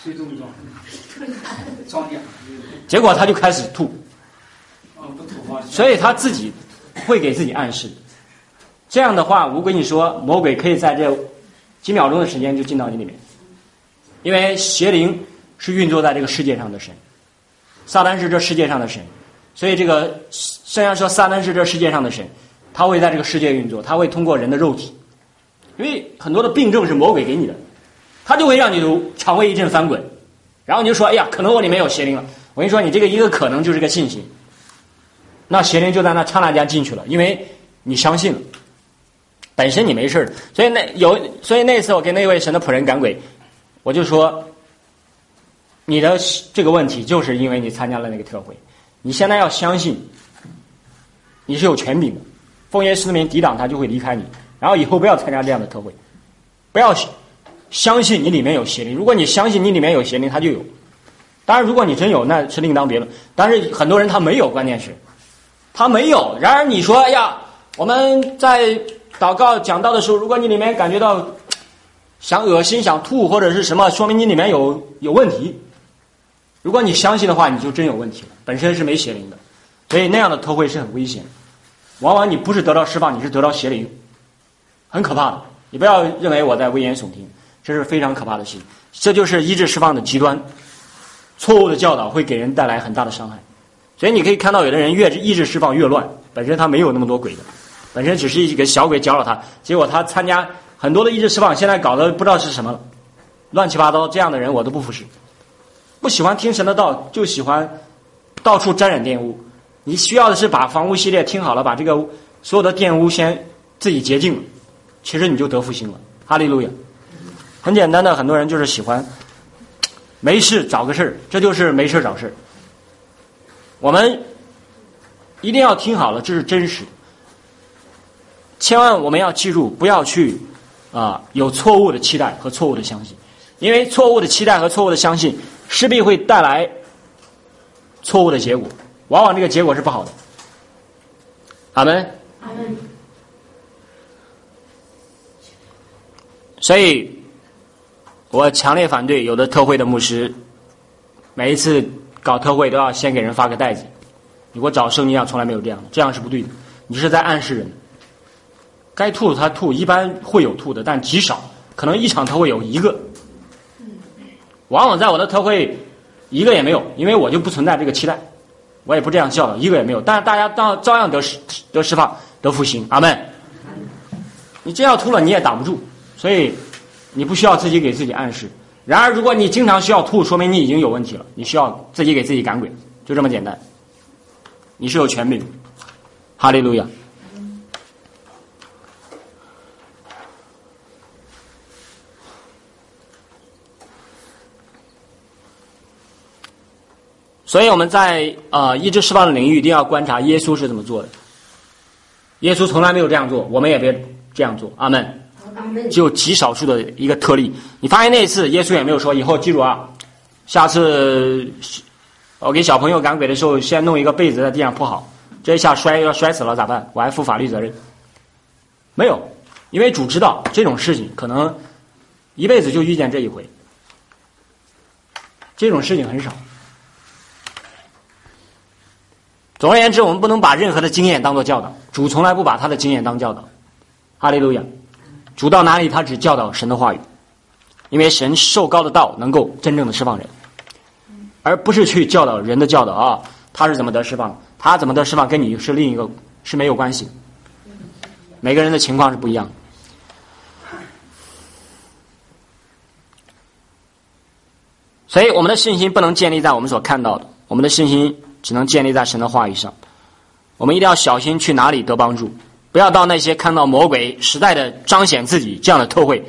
结果他就开始吐。所以他自己会给自己暗示。这样的话，我跟你说，魔鬼可以在这几秒钟的时间就进到你里面，因为邪灵是运作在这个世界上的神，撒旦是这世界上的神，所以这个虽然说撒旦是这世界上的神，他会在这个世界运作，他会通过人的肉体。因为很多的病症是魔鬼给你的，他就会让你肠胃一阵翻滚，然后你就说：“哎呀，可能我里面有邪灵了。”我跟你说，你这个一个可能就是个信心，那邪灵就在那刹那间进去了，因为你相信了，本身你没事的。所以那次我跟那位神的仆人赶鬼，我就说：“你的这个问题就是因为你参加了那个特会，你现在要相信你是有权柄的，奉耶稣的名抵挡他，就会离开你。”然后以后不要参加这样的特会，不要相信你里面有邪灵。如果你相信你里面有邪灵，他就有。当然，如果你真有，那是另当别论。但是很多人他没有，关键是他没有。然而你说：“哎呀，我们在祷告讲道的时候，如果你里面感觉到想恶心、想吐或者是什么，说明你里面有问题。如果你相信的话，你就真有问题了，本身是没邪灵的。所以那样的特会是很危险的，往往你不是得到释放，你是得到邪灵。很可怕的，你不要认为我在危言耸听，这是非常可怕的事情。这就是医治释放的极端，错误的教导会给人带来很大的伤害。所以你可以看到，有的人越医治释放越乱，本身他没有那么多鬼的，本身只是一个小鬼搅扰他，结果他参加很多的医治释放，现在搞得不知道是什么了，乱七八糟。这样的人我都不服侍，不喜欢听神的道，就喜欢到处沾染玷污。你需要的是把房屋系列听好了，把这个所有的玷污先自己洁净了。其实你就得复兴了，哈利路亚！很简单的，很多人就是喜欢没事找个事儿，这就是没事找事儿。我们一定要听好了，这是真实的。千万我们要记住，不要去有错误的期待和错误的相信，因为错误的期待和错误的相信势必会带来错误的结果，往往这个结果是不好的。阿们。 阿们。 所以我强烈反对有的特会的牧师每一次搞特会都要先给人发个袋子，你给我找圣经上从来没有这样的，这样是不对的，你是在暗示人。该吐他吐，一般会有吐的，但极少，可能一场特会有一个，往往在我的特会一个也没有，因为我就不存在这个期待，我也不这样教导，一个也没有，但是大家照样得释放得复兴。阿们。你真要吐了你也挡不住，所以你不需要自己给自己暗示。然而如果你经常需要吐，说明你已经有问题了，你需要自己给自己赶鬼，就这么简单，你是有权柄。哈利路亚。所以我们在医治释放的领域一定要观察耶稣是怎么做的。耶稣从来没有这样做，我们也别这样做。阿们。 只有极少数的一个特例。你发现那一次耶稣也没有说以后记住啊，下次我给小朋友赶鬼的时候先弄一个被子在地上铺好，这一下要摔死了咋办？我还负法律责任？没有，因为主知道这种事情可能一辈子就遇见这一回，这种事情很少。总而言之，我们不能把任何的经验当作教导，主从来不把他的经验当教导。哈利路亚！主到哪里他只教导神的话语，因为神受膏的道能够真正的释放人，而不是去教导人的教导啊。他是怎么得释放，他怎么得释放跟你是另一个是没有关系，每个人的情况是不一样的。所以我们的信心不能建立在我们所看到的，我们的信心只能建立在神的话语上。我们一定要小心去哪里得帮助，不要到那些看到魔鬼时代的彰显自己这样的特会，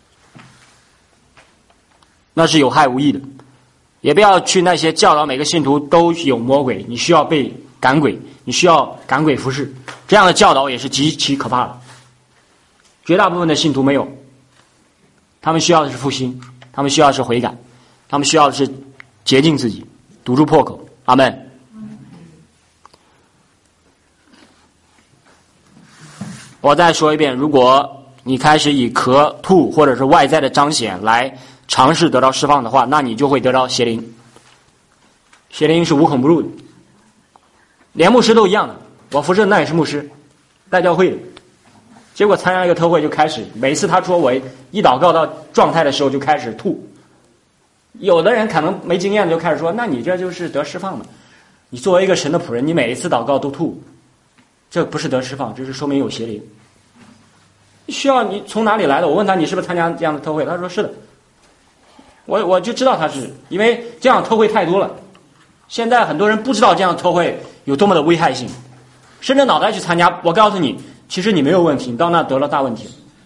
那是有害无益的。也不要去那些教导每个信徒都有魔鬼，你需要被赶鬼，你需要赶鬼服侍，这样的教导也是极其可怕的。绝大部分的信徒没有，他们需要的是复兴，他们需要的是悔改，他们需要的是洁净自己，堵住破口。阿们。我再说一遍，如果你开始以咳、吐或者是外在的彰显来尝试得到释放的话，那你就会得到邪灵。邪灵是无孔不入的，连牧师都一样的。我服侍那也是牧师，带教会的。结果参加一个特会就开始，每次他说我一祷告到状态的时候就开始吐。有的人可能没经验就开始说，那你这就是得释放的。你作为一个神的仆人，你每一次祷告都吐，这不是得释放，这是说明有邪灵。需要你从哪里来的？我问他你是不是参加这样的特会，他说是的。我就知道他是，因为这样的特会太多了。现在很多人不知道这样的特会有多么的危害性，伸着脑袋去参加。我告诉你，其实你没有问题，你到那得了大问题。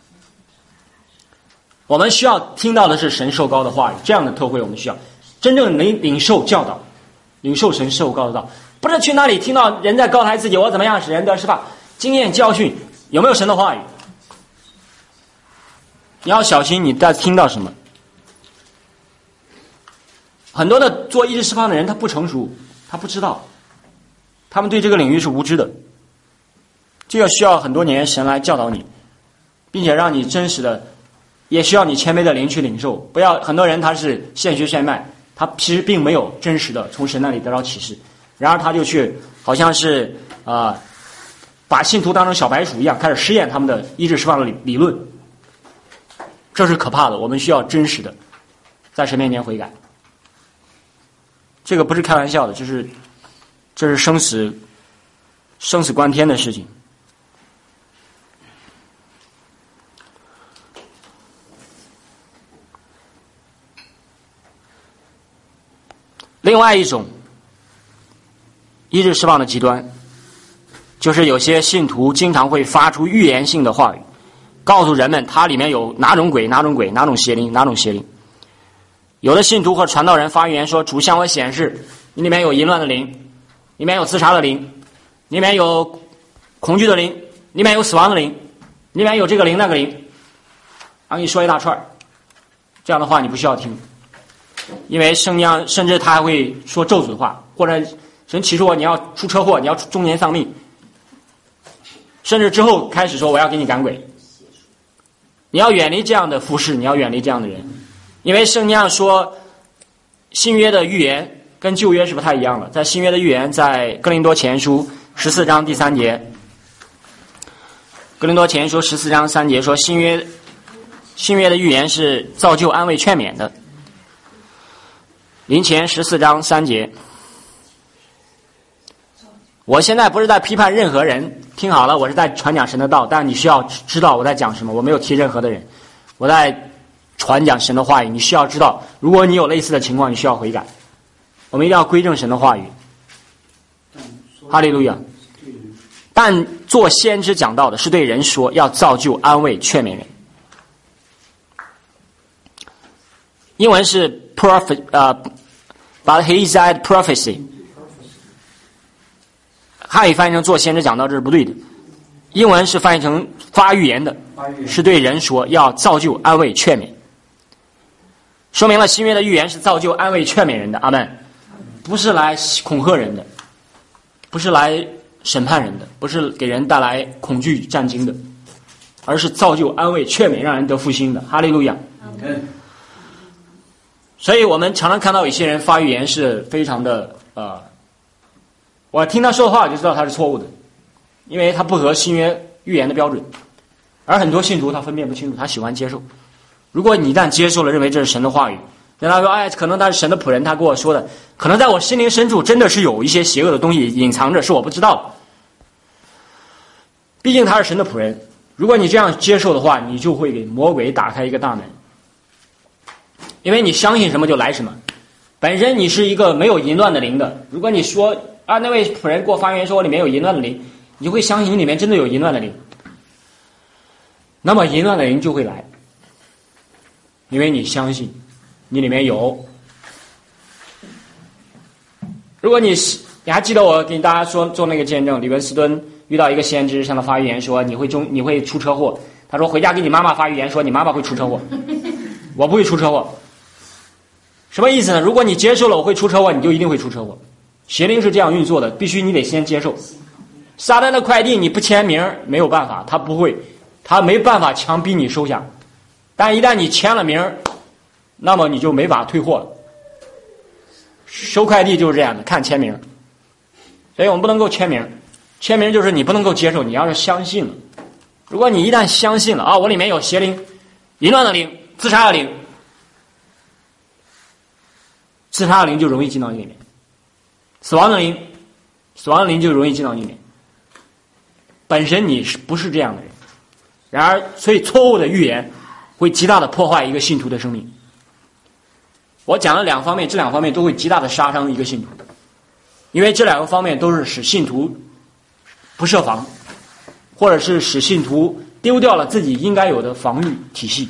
我们需要听到的是神受膏的话语，这样的特会我们需要真正能领受教导，领受神受膏的道，不是去那里听到人在高抬自己，我怎么样使人得释放，经验教训有没有神的话语？你要小心你在听到什么。很多的做医治释放的人他不成熟，他不知道，他们对这个领域是无知的，这个需要很多年神来教导你，并且让你真实的，也需要你谦卑的灵去领受。不要很多人他是现学现卖，他其实并没有真实的从神那里得到启示，然而他就去好像是把信徒当成小白鼠一样开始试验他们的医治释放的理论，这是可怕的。我们需要真实的在神面前悔改，这个不是开玩笑的，这是生死关天的事情。另外一种医治释放的极端，就是有些信徒经常会发出预言性的话语，告诉人们它里面有哪种鬼、哪种鬼、哪种邪灵、哪种邪灵。有的信徒或传道人发预言说，主向我显示你里面有淫乱的灵，里面有自杀的灵，里面有恐惧的灵，里面有死亡的灵，里面有这个灵那个灵，然后你说一大串，这样的话你不需要听，因为圣经甚至他还会说咒诅的话，或者神启示我你要出车祸，你要中年丧命，甚至之后开始说我要给你赶鬼。你要远离这样的服侍，你要远离这样的人，因为圣经上说新约的预言跟旧约是不太一样的。在新约的预言，在哥林多前书14章第3节，哥林多前书14章3节说新约的预言是造就安慰劝勉的。林前14章3节，我现在不是在批判任何人，听好了，我是在传讲神的道，但你需要知道我在讲什么，我没有提任何的人，我在传讲神的话语，你需要知道，如果你有类似的情况，你需要悔改，我们一定要归正神的话语。哈利路亚。但做先知讲道的是对人说，要造就安慰劝勉人。英文是 but he said prophecy， 汉语翻译成做先知讲道，这是不对的。英文是翻译成发预言的是对人说要造就、安慰、劝勉，说明了新约的预言是造就、安慰、劝勉人的。阿们。不是来恐吓人的，不是来审判人的，不是给人带来恐惧战惊的，而是造就、安慰、劝勉，让人得复兴的。哈利路亚。所以我们常常看到有些人发预言是非常的我听他说的话我就知道他是错误的，因为他不合新约预言的标准。而很多信徒他分辨不清楚，他喜欢接受。如果你一旦接受了，认为这是神的话语，跟他说可能他是神的仆人，他跟我说的可能在我心灵深处真的是有一些邪恶的东西隐藏着，是我不知道的。毕竟他是神的仆人，如果你这样接受的话，你就会给魔鬼打开一个大门。因为你相信什么就来什么，本身你是一个没有淫乱的灵的。如果你说那位仆人给我发言说我里面有淫乱的灵，你就会相信你里面真的有淫乱的灵，那么淫乱的灵就会来，因为你相信你里面有。如果你还记得我给大家说做那个见证，李文斯顿遇到一个先知向他发预言说你会出车祸，他说回家给你妈妈发预言说你妈妈会出车祸。我不会出车祸。什么意思呢？如果你接受了我会出车祸，你就一定会出车祸。邪灵是这样运作的，必须你得先接受。撒旦的快递你不签名没有办法，他没办法强逼你收下，但一旦你签了名，那么你就没法退货了。收快递就是这样的，看签名。所以我们不能够签名，签名就是你不能够接受，你要是相信了。如果你一旦相信了我里面有邪灵、淫乱的灵、自杀的灵，自杀的灵就容易进到你里面，死亡的灵就容易进到你里面。本身你不是这样的人，然而所以错误的预言会极大的破坏一个信徒的生命。我讲了两方面，这两方面都会极大的杀伤一个信徒，因为这两个方面都是使信徒不设防，或者是使信徒丢掉了自己应该有的防御体系。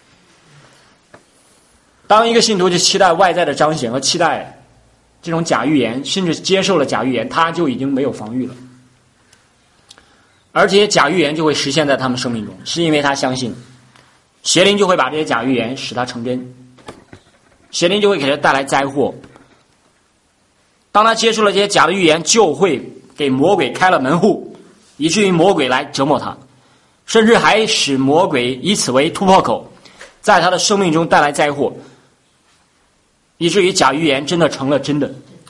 当一个信徒就期待外在的彰显和期待这种假预言，甚至接受了假预言，他就已经没有防御了。而这些假预言就会实现在他们生命中，是因为他相信，邪灵就会把这些假预言使他成真，邪灵就会给他带来灾祸。当他接触了这些假的预言，就会给魔鬼开了门户，以至于魔鬼来折磨他，甚至还使魔鬼以此为突破口，在他的生命中带来灾祸，以至于假预言真的成了真的。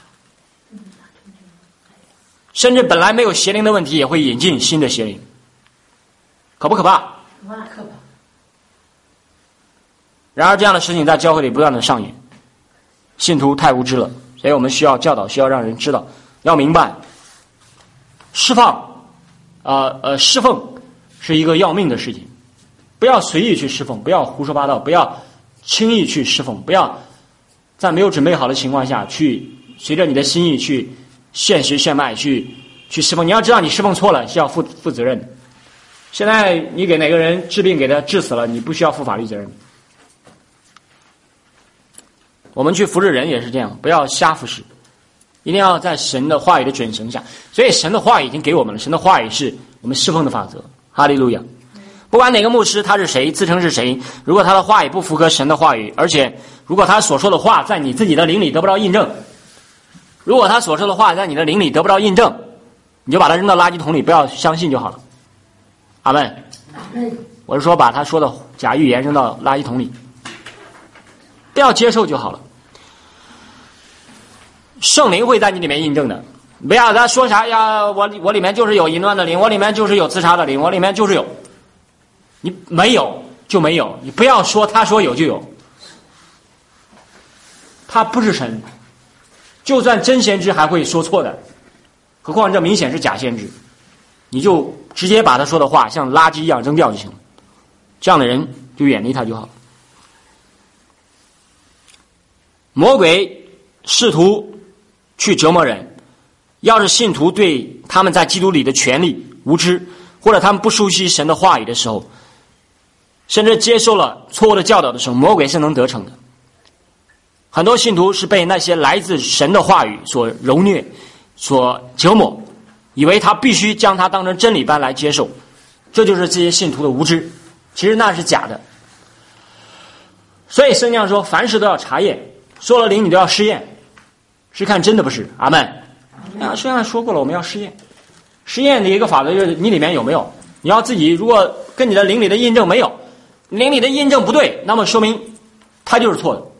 甚至本来没有邪灵的问题也会引进新的邪灵，可不可怕？可怕。然而这样的事情在教会里不断的上演，信徒太无知了，所以我们需要教导，需要让人知道，要明白释放侍奉是一个要命的事情，不要随意去侍奉，不要胡说八道，不要轻易去侍奉，不要在没有准备好的情况下去随着你的心意去现实现卖去侍奉。你要知道你侍奉错了是要负责任的。现在你给哪个人治病给他治死了，你不需要负法律责任。我们去服侍人也是这样，不要瞎服侍，一定要在神的话语的准绳下。所以神的话语已经给我们了，神的话语是我们侍奉的法则。哈利路亚。不管哪个牧师他是谁，自称是谁，如果他的话语不符合神的话语，而且如果他所说的话在你自己的灵里得不到印证，如果他所说的话在你的灵里得不到印证，你就把它扔到垃圾桶里，不要相信就好了。阿们。我是说把他说的假预言扔到垃圾桶里，不要接受就好了。圣灵会在你里面印证的，不要他说啥呀，我里面就是有淫乱的灵，我里面就是有自杀的灵，我里面就是有。你没有就没有，你不要说他说有就有，他不是神，就算真先知还会说错的，何况这明显是假先知，你就直接把他说的话像垃圾一样扔掉就行了，这样的人就远离他就好了。魔鬼试图去折磨人，要是信徒对他们在基督里的权利无知，或者他们不熟悉神的话语的时候，甚至接受了错误的教导的时候，魔鬼是能得逞的。很多信徒是被那些来自神的话语所揉虐、所折磨，以为他必须将它当成真理般来接受， 这就是这些信徒的无知，其实那是假的。所以圣经上说凡事都要查验，说了灵你都要试验，是看真的不是。阿们。啊，圣经上说过了，我们要试验。试验的一个法则就是你里面有没有，你要自己如果跟你的灵里的印证没有，灵里的印证不对，那么说明他就是错的。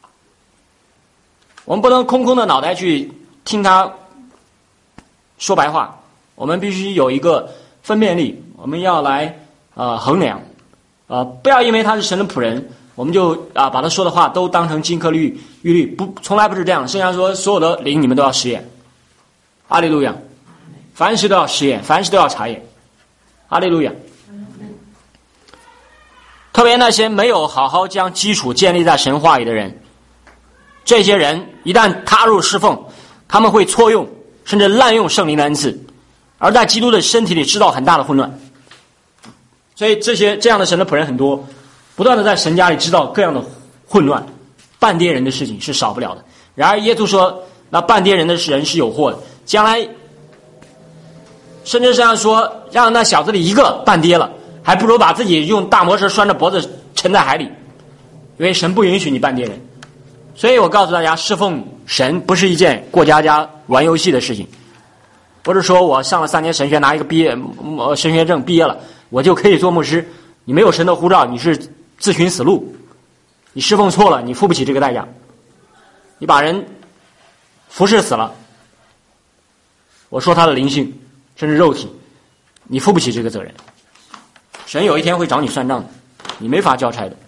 我们不能空空的脑袋去听他说白话，我们必须有一个分辨力，我们要来衡量，不要因为他是神的仆人，我们就把他说的话都当成金科玉律，不，从来不是这样。圣经上说所有的灵你们都要试验，哈利路亚，凡事都要试验，凡事都要查验，哈利路亚。特别那些没有好好将基础建立在神话语的人，这些人一旦踏入侍奉，他们会错用甚至滥用圣灵的恩赐，而在基督的身体里制造很大的混乱。所以这样的神的仆人很多，不断的在神家里制造各样的混乱，半跌人的事情是少不了的。然而耶稣说那半跌人的人是有祸的，将来甚至这样说让那小子里一个半跌了，还不如把自己用大魔石拴着脖子沉在海里，因为神不允许你半跌人。所以我告诉大家，侍奉神不是一件过家家玩游戏的事情，不是说我上了3年神学拿一个神学证毕业了我就可以做牧师。你没有神的护照，你是自寻死路，你侍奉错了，你付不起这个代价，你把人服侍死了，我说他的灵性甚至肉体，你付不起这个责任。神有一天会找你算账的，你没法交差的。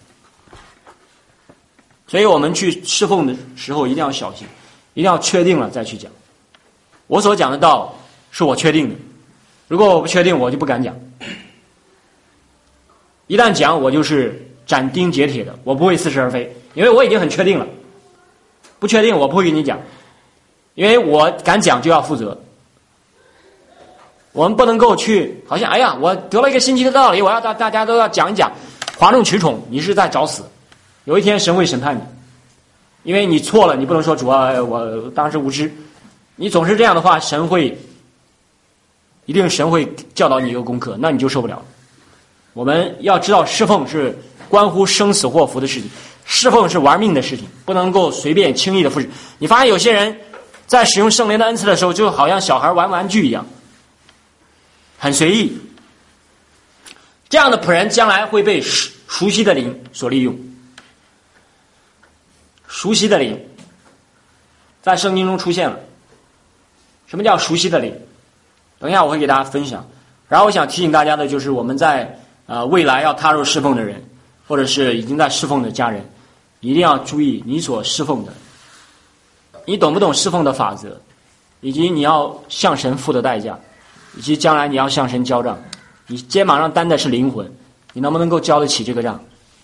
所以我们去侍奉的时候一定要小心，一定要确定了再去讲。我所讲的道是我确定的，如果我不确定我就不敢讲。一旦讲我就是斩钉截铁的，我不会似是而非，因为我已经很确定了。不确定我不会跟你讲，因为我敢讲就要负责。我们不能够去好像我得了一个新奇的道理，我要大家都要讲一讲，哗众取宠，你是在找死。有一天神会审判你，因为你错了，你不能说主啊我当时无知，你总是这样的话，一定神会教导你一个功课，那你就受不了了。我们要知道侍奉是关乎生死祸福的事情，侍奉是玩命的事情，不能够随便轻易的复制。你发现有些人在使用圣灵的恩赐的时候，就好像小孩玩玩具一样，很随意。这样的仆人将来会被熟悉的灵所利用。熟悉的灵在圣经中出现了。什么叫熟悉的灵？等一下我会给大家分享。然后我想提醒大家的就是我们在未来要踏入侍奉的人，或者是已经在侍奉的家人，一定要注意你所侍奉的，你懂不懂侍奉的法则，以及你要向神付的代价，以及将来你要向神交账。你肩膀上担的是灵魂，你能不能够交得起这个账？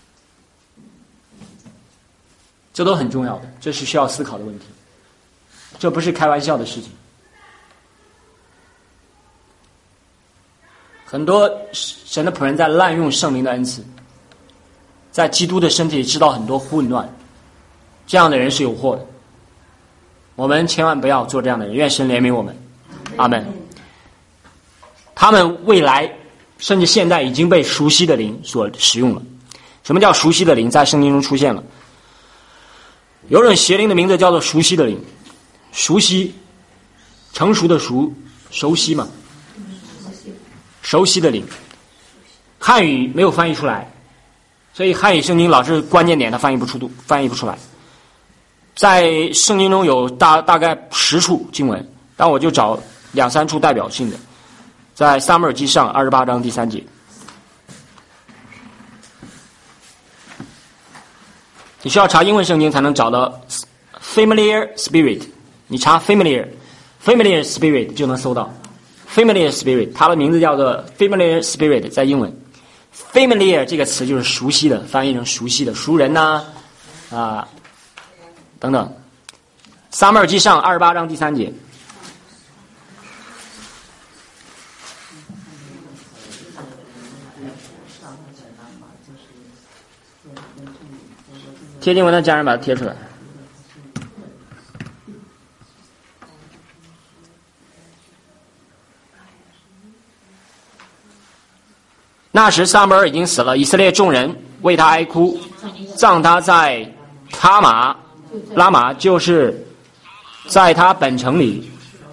这都很重要的，这是需要思考的问题，这不是开玩笑的事情。很多神的仆人在滥用圣灵的恩赐，在基督的身体里制造很多混乱，这样的人是有祸的。我们千万不要做这样的人，愿神怜悯我们，阿们。他们未来甚至现在已经被熟悉的灵所使用了。什么叫熟悉的灵？在圣经中出现了，有种邪灵的名字叫做熟悉的灵。熟悉，成熟的熟悉嘛，熟悉的灵。汉语没有翻译出来，所以汉语圣经老是关键点它翻译不出来。在圣经中有大概10处经文，但我就找2-3处代表性的。在撒母耳记上28章第3节，你需要查英文圣经才能找到 familiar spirit， 你查 familiar spirit 就能搜到 familiar spirit， 它的名字叫做 familiar spirit， 在英文 familiar 这个词就是熟悉的，翻译成熟悉的，熟人呐等等。撒母耳记上28章第3节，贴经文的家人把它贴出来。 那时撒母耳已经死了，以色列众人为他哀哭，葬他在拉玛，就是在他本城里。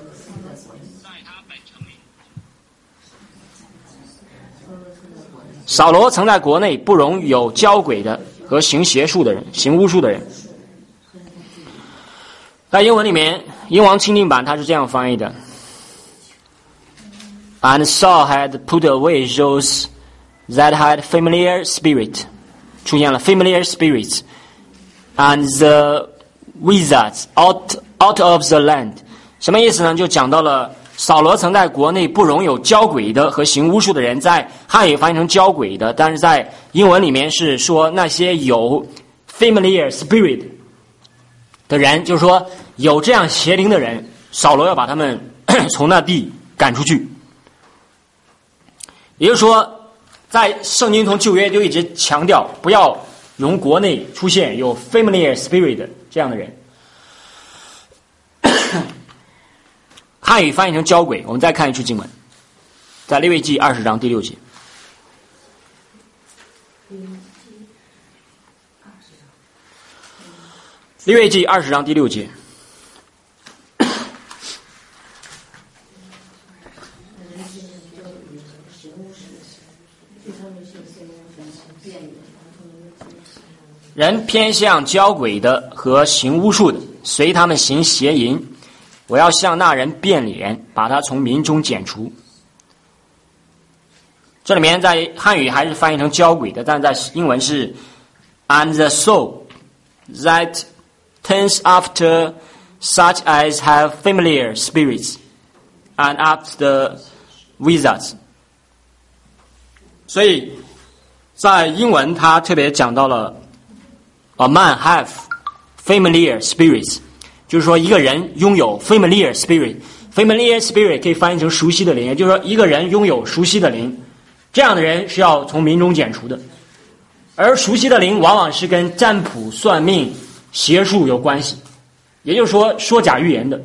扫罗曾在国内不容有交鬼的和行邪术的人、行巫术的人。在英文里面，英王钦定版它是这样翻译的 ：And Saul had put away those that had familiar spirit， 出现了 familiar spirits and the wizards out of the land。 什么意思呢？就讲到了扫罗曾在国内不容有交鬼的和行巫术的人，在汉语翻译成交鬼的，但是在英文里面是说那些有 familiar spirit 的人，就是说有这样邪灵的人，扫罗要把他们从那地赶出去。也就是说，在圣经从旧约就一直强调不要容国内出现有 familiar spirit 这样的人。汉语翻译成交鬼，我们再看一处经文，在利未记20章第6节。利未记20章第6节。人偏向交鬼的和行巫术的，随他们行邪淫，我要向那人变脸，把他从民中剪除。这里面在汉语还是翻译成交鬼的，但在英文是 And the soul that turns after such as have familiar spirits and after the wizards。 所以在英文他特别讲到了 A man have familiar spirits， 就是说一个人拥有 familiar spirit。familiar spirit 可以翻译成熟悉的灵，也就是说一个人拥有熟悉的灵，这样的人是要从民中剪除的。而熟悉的灵往往是跟占卜、算命、邪术有关系，也就是说说假预言的，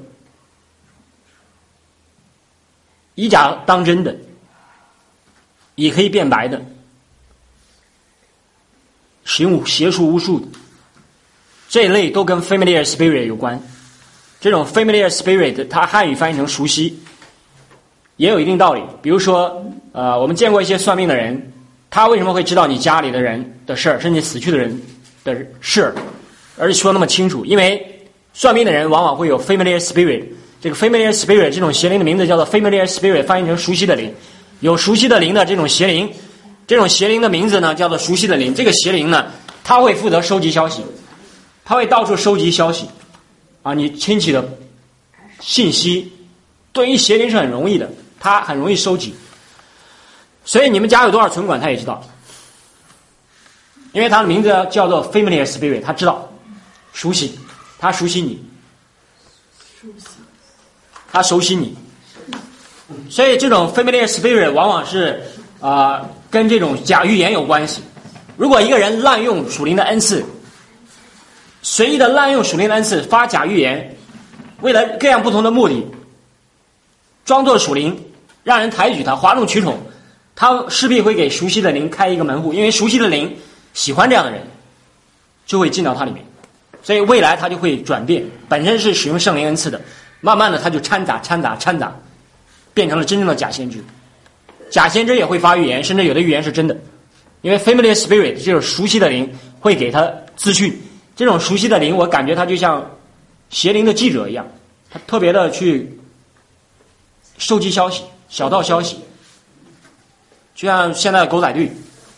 以假当真的，以黑变白的，使用邪术巫术的，这一类都跟 familiar spirit 有关。这种 familiar spirit 它汉语翻译成熟悉也有一定道理。比如说我们见过一些算命的人，他为什么会知道你家里的人的事儿，甚至死去的人的事，而且说那么清楚？因为算命的人往往会有 familiar spirit。 这个 familiar spirit 这种邪灵的名字叫做 familiar spirit， 翻译成熟悉的灵。有熟悉的灵的这种邪灵，这种邪灵的名字呢叫做熟悉的灵。这个邪灵呢，他会负责收集消息，他会到处收集消息啊，你亲戚的信息，对于邪灵是很容易的，他很容易收集。所以你们家有多少存款他也知道，因为他的名字叫做 familiar spirit， 他知道，熟悉，他熟悉你，他熟悉你。所以这种 familiar spirit 往往是跟这种假预言有关系。如果一个人滥用属灵的恩赐，随意的滥用属灵的恩赐发假预言，为了各样不同的目的，装作属灵，让人抬举他，哗众取宠，他势必会给熟悉的灵开一个门户，因为熟悉的灵喜欢这样的人，就会进到他里面。所以未来他就会转变，本身是使用圣灵恩赐的，慢慢的他就掺杂，变成了真正的假先知。假先知也会发预言，甚至有的预言是真的，因为 familiar spirit 这种熟悉的灵会给他资讯。这种熟悉的灵，我感觉他就像邪灵的记者一样，他特别的去收集消息，小道消息，就像现在的狗仔队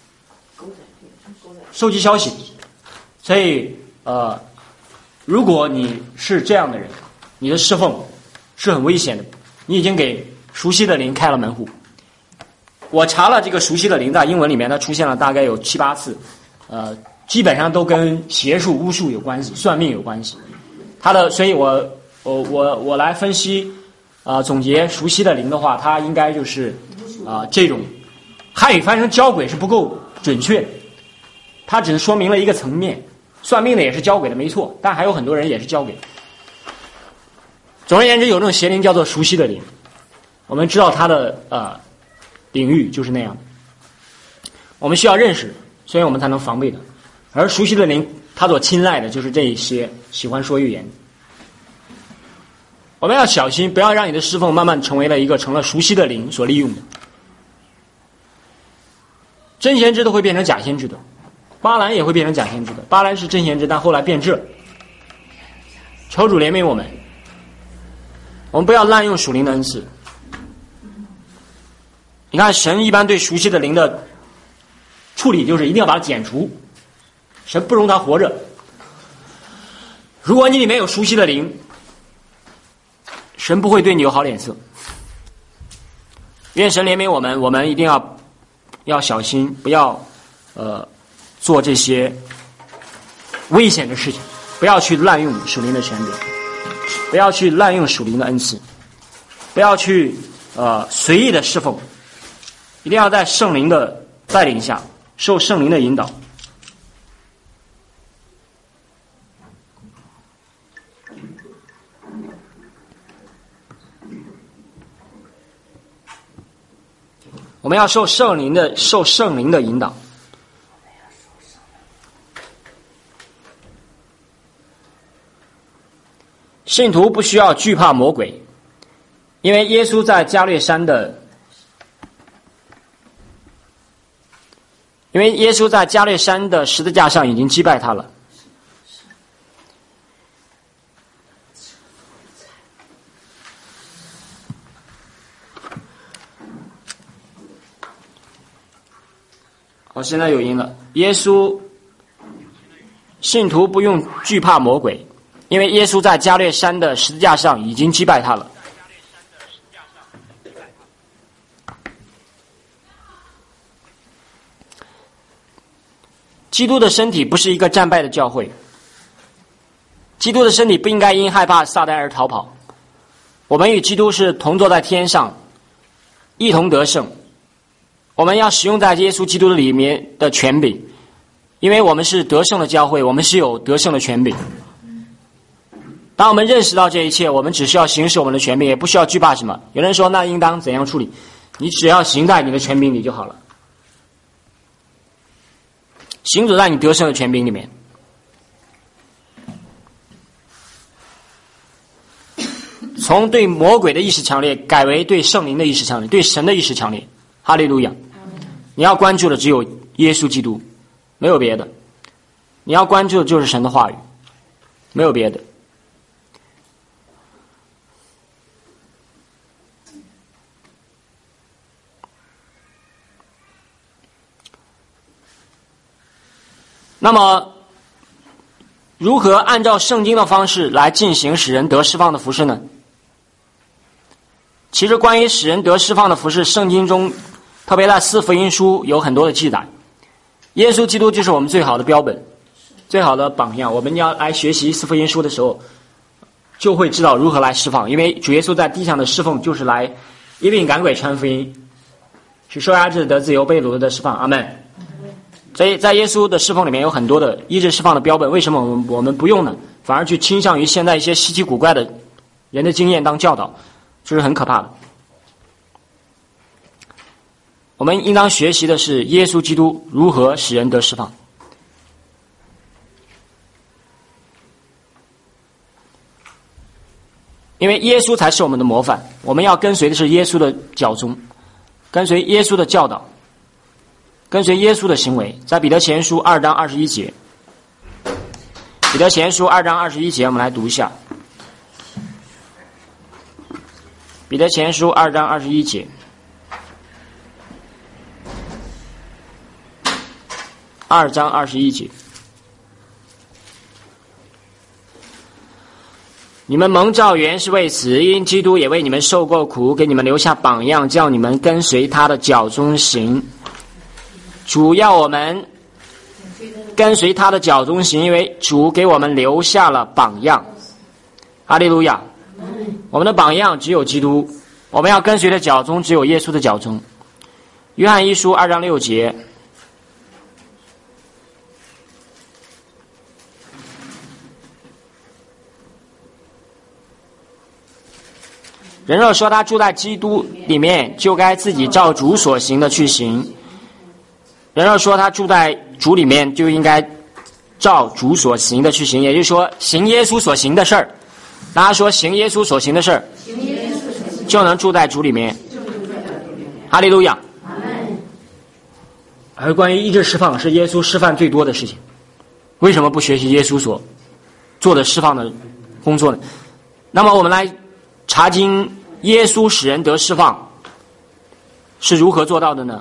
收集消息。所以如果你是这样的人，你的侍奉是很危险的，你已经给熟悉的灵开了门户。我查了这个熟悉的灵，在英文里面它出现了大概有7、8次，基本上都跟邪术、巫术有关系，算命有关系。所以我来分析总结熟悉的灵的话，它应该就是这种汉语翻译成交鬼是不够准确，它只是说明了一个层面。算命的也是交鬼的没错，但还有很多人也是交鬼。总而言之，有这种邪灵叫做熟悉的灵，我们知道它的领域就是那样的。 我们需要认识，所以我们才能防备的。而熟悉的灵，他所青睐的就是这一些喜欢说预言。我们要小心，不要让你的侍奉慢慢成了熟悉的灵所利用的。真先知都会变成假先知的，巴兰也会变成假先知的。巴兰是真先知，但后来变质了。求主怜悯我们，我们不要滥用属灵的恩赐。你看，神一般对熟悉的灵的处理就是一定要把它剪除，神不容他活着。如果你里面有熟悉的灵，神不会对你有好脸色。愿神怜悯我们，我们一定要小心，不要做这些危险的事情，不要去滥用属灵的权柄，不要去滥用属灵的恩赐，不要去随意的侍奉，一定要在圣灵的带领下，受圣灵的引导。我们要受圣灵的引导。信徒不需要惧怕魔鬼，因为耶稣在加略山的十字架上已经击败他了。现在有音了。信徒不用惧怕魔鬼，因为耶稣在加略山的十字架上已经击败他了。基督的身体不是一个战败的教会，基督的身体不应该因害怕撒旦而逃跑。我们与基督是同坐在天上，一同得胜。我们要使用在耶稣基督里面的权柄，因为我们是得胜的教会，我们是有得胜的权柄。当我们认识到这一切，我们只需要行使我们的权柄，也不需要惧怕什么。有人说那应当怎样处理？你只要行在你的权柄里就好了，行走在你得胜的权柄里面。从对魔鬼的意识强烈改为对圣灵的意识强烈，对神的意识强烈。哈利路亚！你要关注的只有耶稣基督，没有别的。你要关注的就是神的话语，没有别的。那么，如何按照圣经的方式来进行使人得释放的服事呢？其实关于使人得释放的服事，圣经中特别在四福音书有很多的记载。耶稣基督就是我们最好的标本，最好的榜样。我们要来学习四福音书的时候，就会知道如何来释放。因为主耶稣在地上的侍奉就是来医病赶鬼传福音，使受压制得自由，被掳的得释放。阿们。所以在耶稣的侍奉里面有很多的医治释放的标本，为什么我们不用呢？反而去倾向于现在一些稀奇古怪的人的经验当教导，这是很可怕的。我们应当学习的是耶稣基督如何使人得释放。因为耶稣才是我们的模范，我们要跟随的是耶稣的脚踪，跟随耶稣的教导，跟随耶稣的行为。在彼得前书2章21节，彼得前书2章21节，我们来读一下。彼得前书2章21节，2章21节，你们蒙召原是为此，因基督也为你们受过苦，给你们留下榜样，叫你们跟随他的脚中行。主要我们跟随他的脚中行，因为主给我们留下了榜样。哈利路亚！我们的榜样只有基督，我们要跟随的脚中只有耶稣的脚中。约翰一书2章6节，人若说他住在基督里面，就该自己照主所行的去行。 人要说他住在主里面，就应该照主所行的去行，也就是说行耶稣所行的事儿。大家说行耶稣所行的事儿，就能住在主里面。哈利路亚。而关于医治释放，是耶稣示范最多的事情。为什么不学习耶稣所做的释放的工作呢？那么我们来查经，耶稣使人得释放是如何做到的呢？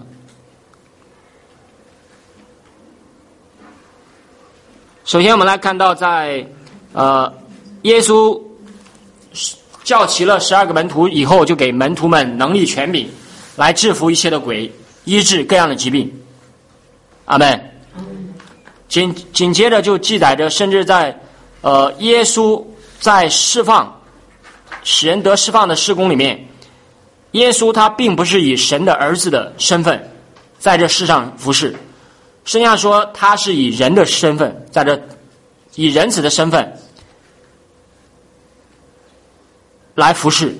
首先我们来看到在耶稣叫齐了12个门徒以后，就给门徒们能力权柄来制服一切的鬼，医治各样的疾病。阿们。紧接着就记载着，甚至在耶稣在释放使人得释放的事工里面，耶稣他并不是以神的儿子的身份在这世上服侍，圣经上说他是以人的身份，在这以人子的身份来服侍。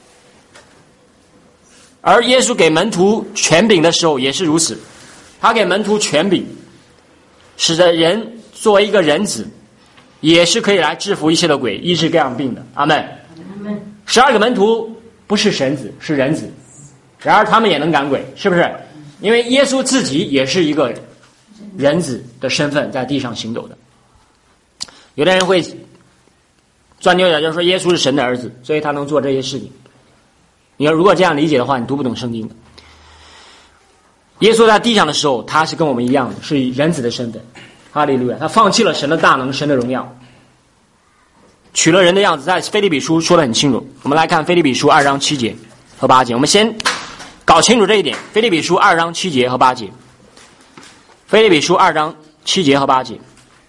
而耶稣给门徒权柄的时候也是如此，他给门徒权柄，使得人作为一个人子也是可以来制服一切的鬼，医治各样病的。阿们。12个门徒不是神子，是人子，然而他们也能赶鬼，是不是？因为耶稣自己也是一个人子的身份在地上行走的。有的人会钻牛角尖，说耶稣是神的儿子，所以他能做这些事情。你要如果这样理解的话，你读不懂圣经的。耶稣在地上的时候，他是跟我们一样的，是以人子的身份。哈利路亚！他放弃了神的大能，神的荣耀，取了人的样子。在腓立比书说得很清楚，我们来看腓立比书2章7节和8节。我们先搞清楚这一点。腓立比书2章7节和8节。腓立比书2章7节和8节。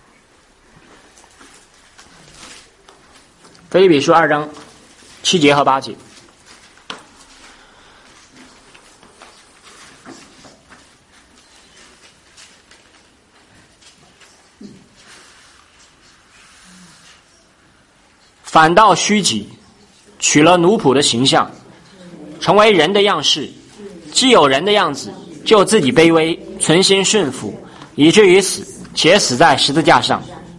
腓立比书2章7节和8节。反倒虚己，取了奴仆的形象，成为人的样式，既有人的样子，就自己卑微，存心顺服，以至于死，且死在十字架上。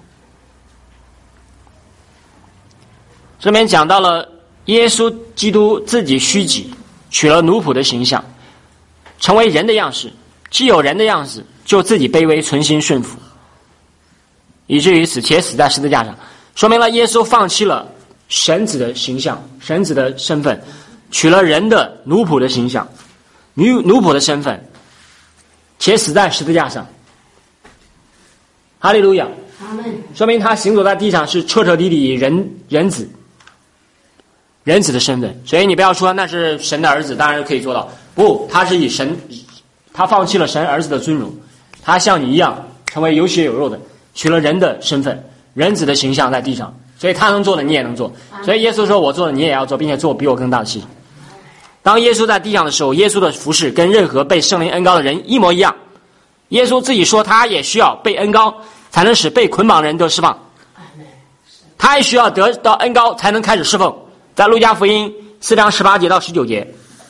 这边讲到了耶稣基督自己虚己，取了奴仆的形象，成为人的样式，既有人的样子，就自己卑微，存心顺服，以至于死，且死在十字架上。说明了耶稣放弃了神子的形象，神子的身份，取了人的奴仆的形象，奴仆的身份，且死在十字架上。哈利路亚！说明他行走在地上是彻彻底底以人子的身份。所以你不要说那是神的儿子，当然可以做到。不，他是以神，他放弃了神儿子的尊荣，他像你一样成为有血有肉的，取了人的身份，人子的形象在地上，所以他能做的你也能做。所以耶稣说我做的你也要做，并且做比我更大的事情。当耶稣在地上的时候，耶稣的服事跟任何被圣灵恩膏的人一模一样。耶稣自己说他也需要被恩膏，才能使被捆绑人得释放，他也需要得到恩膏才能开始侍奉。在路加福音4章18节到19节，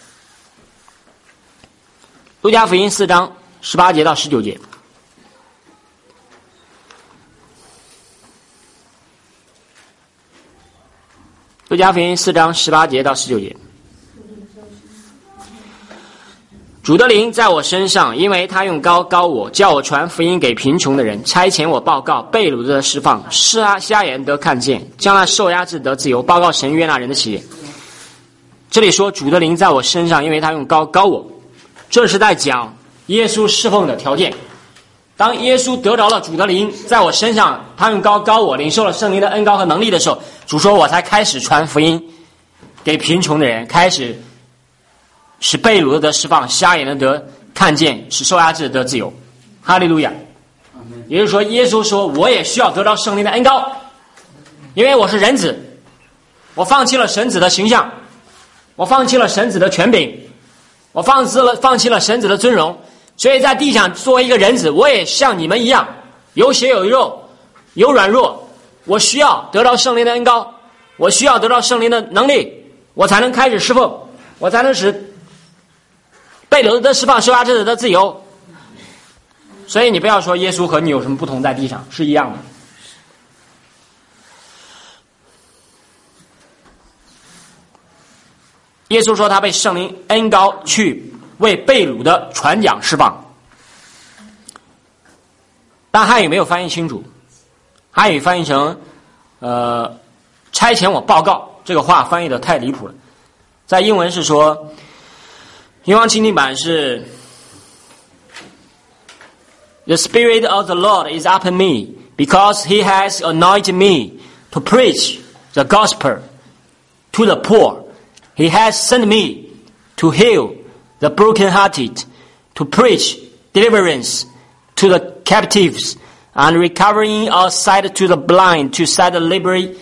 路加福音4章18节到19节。路加福音4章18节到19节。主的灵在我身上，因为他用膏膏我，叫我传福音给贫穷的人，差遣我报告被掳的释放，瞎眼得看见，将那受压制得自由，报告神悦纳人的喜悦。这里说主的灵在我身上，因为他用膏膏我，这是在讲耶稣侍奉的条件。当耶稣得着了主的灵在我身上，他用膏膏我，领受了圣灵的恩膏和能力的时候，主说我才开始传福音给贫穷的人，开始使被掳的得释放，瞎眼的得看见，使受压制的得自由。哈利路亚！也就是说，耶稣说我也需要得到圣灵的恩膏，因为我是人子，我放弃了神子的形象，我放弃了神子的权柄，我放弃了神子的尊荣，所以在地上作为一个人子，我也像你们一样有血有肉，有软弱，我需要得到圣灵的恩膏，我需要得到圣灵的能力，我才能开始侍奉，我才能使被掳的释放，受压制的自由。 所以你不要说耶稣和你有什么不同，在地上是一样的。耶稣说他被圣灵恩膏去为被掳的传讲释放，但汉语没有翻译清楚，汉语翻译成差遣我报告，这个话翻译的太离谱了。在英文是说，英王钦定版是 The Spirit of the Lord is upon me, because He has anointed me to preach the gospel to the poor. He has sent me to heal the brokenhearted, to preach deliverance to the captives, and recovering of sight to the blind, to set liberty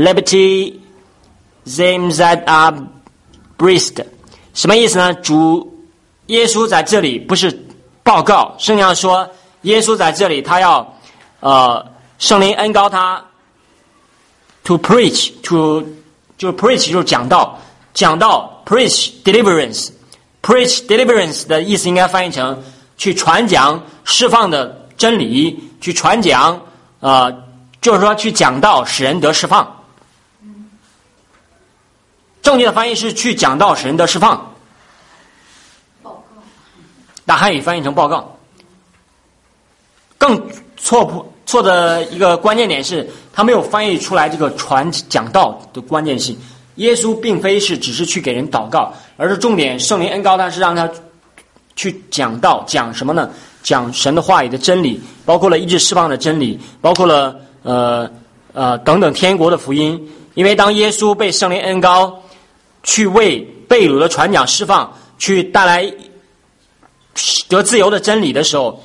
them that are bruised. 什么意思呢？主耶稣在这里不是报告，圣经上说耶稣在这里他要圣灵恩膏他 to preach to 就是 preach 就是讲道preach deliverance 的意思应该翻译成去传讲释放的真理，去传讲就是说去讲道使人得释放。正确的翻译是去讲道使人得释放，但汉语翻译成报告。更错的一个关键点是，他没有翻译出来这个讲道的关键性。耶稣并非是只是去给人祷告，而是重点圣灵恩膏他是让他去讲道，讲什么呢？讲神的话语的真理，包括了医治释放的真理，包括了等等天国的福音。因为当耶稣被圣灵恩膏去为被掳的传讲释放，去带来得自由的真理的时候，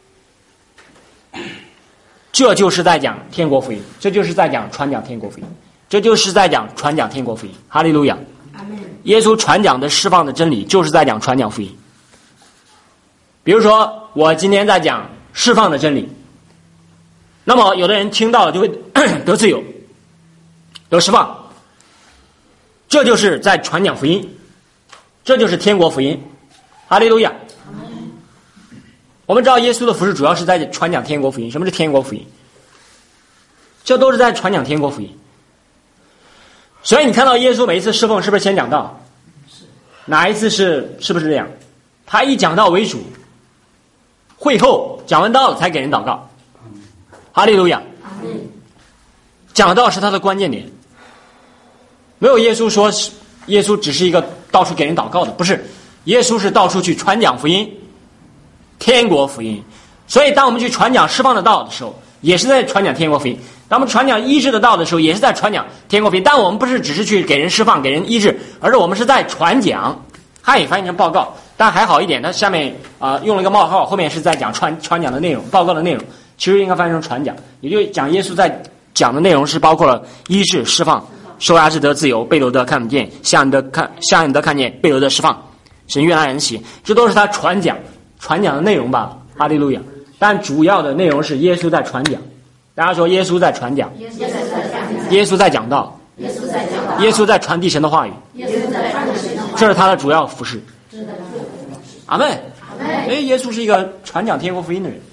这就是在讲天国福音，这就是在讲传讲天国福音，这就是在讲传讲天国福音。哈利路亚！耶稣传讲的释放的真理，就是在讲传讲福音。比如说，我今天在讲释放的真理，那么有的人听到了就会得自由，得释放，这就是在传讲福音，这就是天国福音。哈利路亚！我们知道耶稣的服事主要是在传讲天国福音。什么是天国福音？这都是在传讲天国福音。所以你看到耶稣每一次侍奉是不是先讲道？哪一次是不是这样？他以讲道为主，会后讲完道了才给人祷告。哈利路亚！讲道是他的关键点。没有耶稣说耶稣只是一个到处给人祷告的，不是，耶稣是到处去传讲福音，天国福音。所以当我们去传讲释放的道的时候，也是在传讲天国福音；当我们传讲医治的道的时候，也是在传讲天国福音。但我们不是只是去给人释放给人医治，而是我们是在传讲。汉语翻译成报告，但还好一点，它下面用了一个冒号，后面是在讲传讲的内容，报告的内容，其实应该翻译成传讲。也就讲耶稣在讲的内容是包括了医治释放，受压制得自由，被掳的看不见，瞎眼的看见，被掳的释放，神悦纳人喜，这都是他传讲的内容吧。哈利路亚！但主要的内容是耶稣在传讲。大家说耶稣在传讲，耶稣在讲道，耶稣在传递神的话语，这是他的主要服事。阿们。所以耶稣是一个传讲天国福音的人。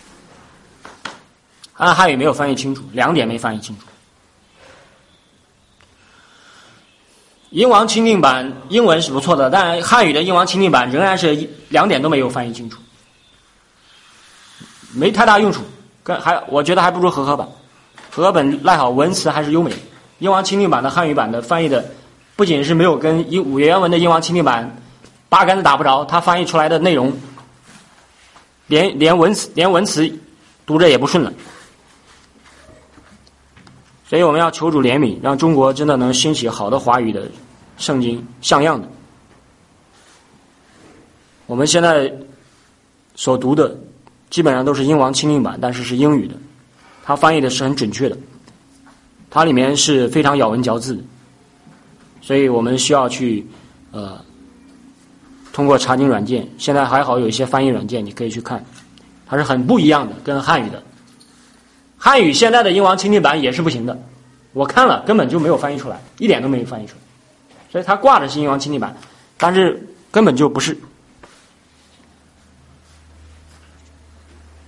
汉语没有翻译清楚，两点没翻译清楚。英王钦定版英文是不错的，但汉语的英王钦定版仍然是两点都没有翻译清楚，没太大用处。我觉得还不如和合版。和合本赖好文词还是优美。英王钦定版的汉语版的翻译的不仅是没有跟五原文的英王钦定版八竿子打不着，他翻译出来的内容连文词读着也不顺了。所以我们要求主怜悯，让中国真的能兴起好的华语的圣经，像样的。我们现在所读的基本上都是英王钦定版，但是是英语的，它翻译的是很准确的，它里面是非常咬文嚼字的，所以我们需要去通过查经软件，现在还好有一些翻译软件你可以去看，它是很不一样的，跟汉语的。汉语现在的英王钦定版也是不行的，我看了根本就没有翻译出来，一点都没有翻译出来，所以它挂的是英王钦定版，但是根本就不是。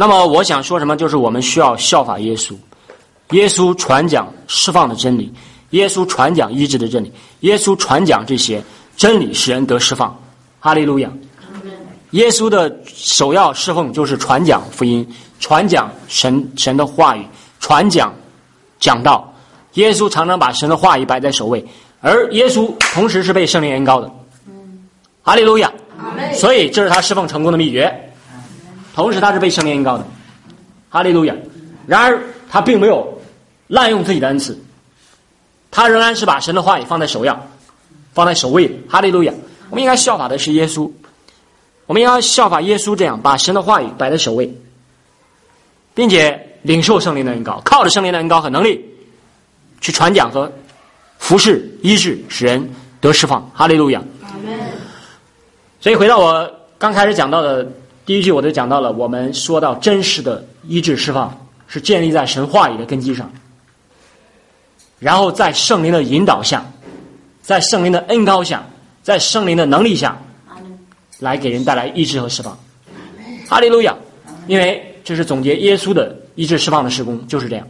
那么我想说什么，就是我们需要效法耶稣。耶稣传讲释放的真理，耶稣传讲医治的真理，耶稣传讲这些真理使人得释放。哈利路亚！耶稣的首要侍奉就是传讲福音，传讲神的话语，传讲讲道。耶稣常常把神的话语摆在首位，而耶稣同时是被圣灵恩膏的。哈利路亚！所以这是他侍奉成功的秘诀。同时他是被圣灵恩膏的。哈利路亚！然而他并没有滥用自己的恩赐，他仍然是把神的话语放在首位的。哈利路亚！我们应该效法的是耶稣，我们应该效法耶稣这样把神的话语摆在首位，并且领受圣灵的恩膏，靠着圣灵的恩膏和能力去传讲和服侍医治，使人得释放。哈利路亚！所以回到我刚开始讲到的第一句，我就讲到了，我们说到真实的医治释放是建立在神话语的根基上，然后在圣灵的引导下，在圣灵的恩膏下，在圣灵的能力下，来给人带来医治和释放。哈利路亚！因为这是总结耶稣的医治释放的事工，就是这样。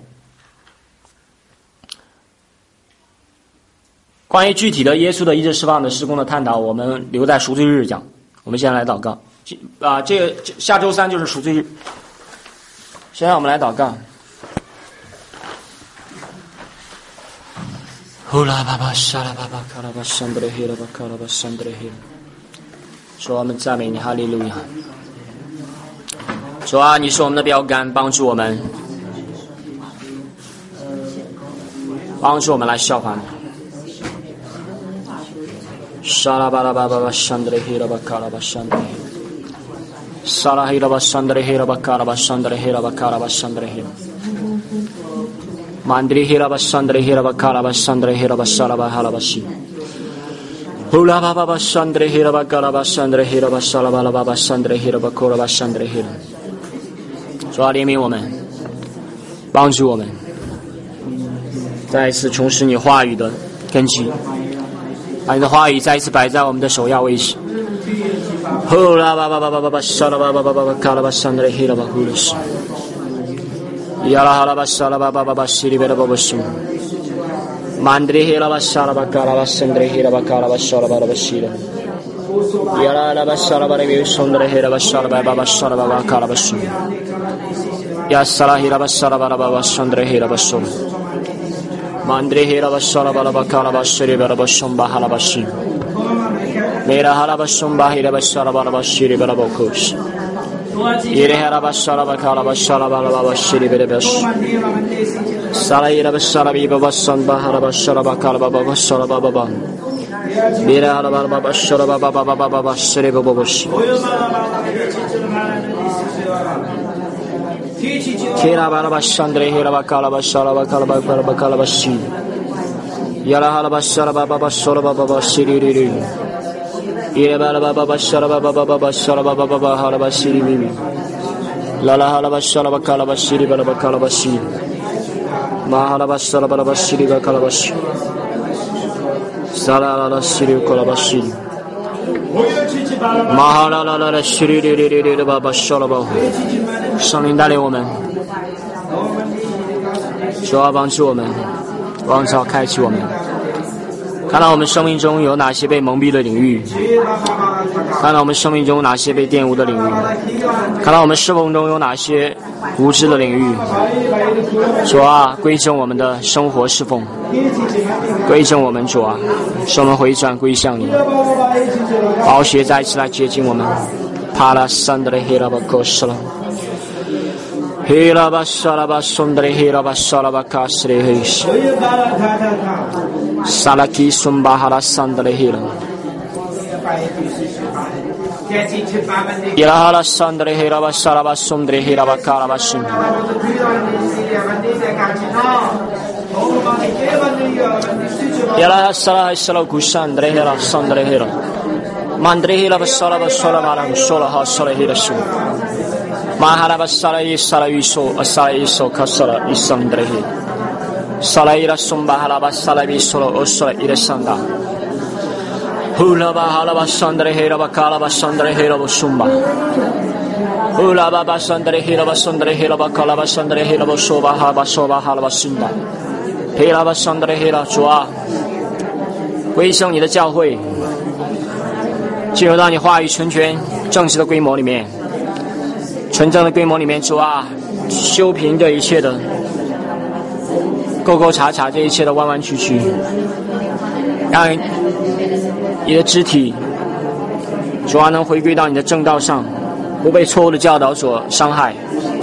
关于具体的耶稣的医治释放的事工的探讨，我们留在赎罪日讲。我们先来祷告。下周三就是赎罪日。现在我们来祷告。主啊，我们赞美你，哈利路亚。主啊，你是我们的标杆，帮助我们来效法你。沙拉巴拉巴巴巴山德雷黑拉巴卡拉巴山德雷，沙拉黑拉巴山德雷黑拉巴卡拉巴山德雷黑拉巴卡拉巴山德雷黑，曼德雷黑拉巴山德雷黑拉巴卡拉巴山德雷黑拉巴沙拉巴哈拉巴西，呼拉巴巴巴山德雷黑拉巴卡拉巴山德雷黑拉巴沙拉巴拉巴巴山德雷黑拉巴库拉巴山德雷黑拉。主啊，怜悯我们，帮助我们，再一次重拾你话语的根基。把你的话语再一次摆在我们的首要位置。呼啦吧吧吧吧吧吧，沙啦吧吧吧吧吧，卡啦吧山德雷黑啦吧呼啦西，呀啦哈啦吧沙啦吧吧吧吧西里贝啦吧吧西，曼德雷黑啦吧沙啦吧卡啦吧山德雷黑啦吧卡啦吧沙啦吧啦吧西啦，呀啦啦吧沙啦吧里面山德雷黑啦吧沙啦吧吧吧沙啦吧吧卡啦吧西，呀沙啦黑啦吧沙啦吧啦吧吧山德雷黑啦吧沙。Mandre hera basala bala bakala basiri bala bashomba hala bashi. Mera hala bashomba hera basala bala bashiri bala bokush. Yere hera basala bakala basala bala bashiri bala bash. Sala hera basala biba basamba hala basala bakala baba basala baba baba. Mera hala bala basala baba baba baba bashiri baba bash. Kera bala bashandre hera bakala basala bakala bakala bashi. Yala hala basala baba basala baba bashiri riri. Yere bala baba basala baba baba basala baba baba hala bashiri bibi. Lala hala basala bakala bashiri bala bakala bashi. Ma hala basala bala bashiri bakala bashi. Sala la shiri bakala bashi. Ma hala la la shiri riri baba basala baba. 圣灵带领我们，主要帮助我们，光照开启我们，看到我们生命中有哪些被蒙蔽的领域，看到我们生命中哪些被玷污的领域，看到我们侍奉中有哪些无知的领域。主啊，归正我们的生活侍奉，归正我们，主啊，使我们回转归向你，宝血再一次来接近我们。帕拉山德雷黑拉巴科斯拉。Hela basala basondre hela basala bakasre heish. Salaki sumbahala sandre hela. Yela hala sandre hela basala basondre hela bakala basim. Yela sala sala kusandre hela sandre hela. Mandre hela basala basala malam sola ha sala hela sum. Mahala basala isala iso kasala isandrehi. Sala ira sumba hala basala bisolo osala ira sanda. Hula bahala basandrehi ra bakala basandrehi ra sumba. 乌拉巴巴桑德雷黑拉巴桑德雷黑拉巴卡拉巴桑德雷黑拉巴说巴哈拉巴说巴哈拉巴辛达，黑拉巴桑德雷黑拉主啊，归圣你的教会，进入到你话语纯全正式的规模里面，纯正的规模里面，主啊，修平这一切的沟沟叉叉，这一切的弯弯曲曲，让你的肢体，主啊，能回归到你的正道上，不被错误的教导所伤害。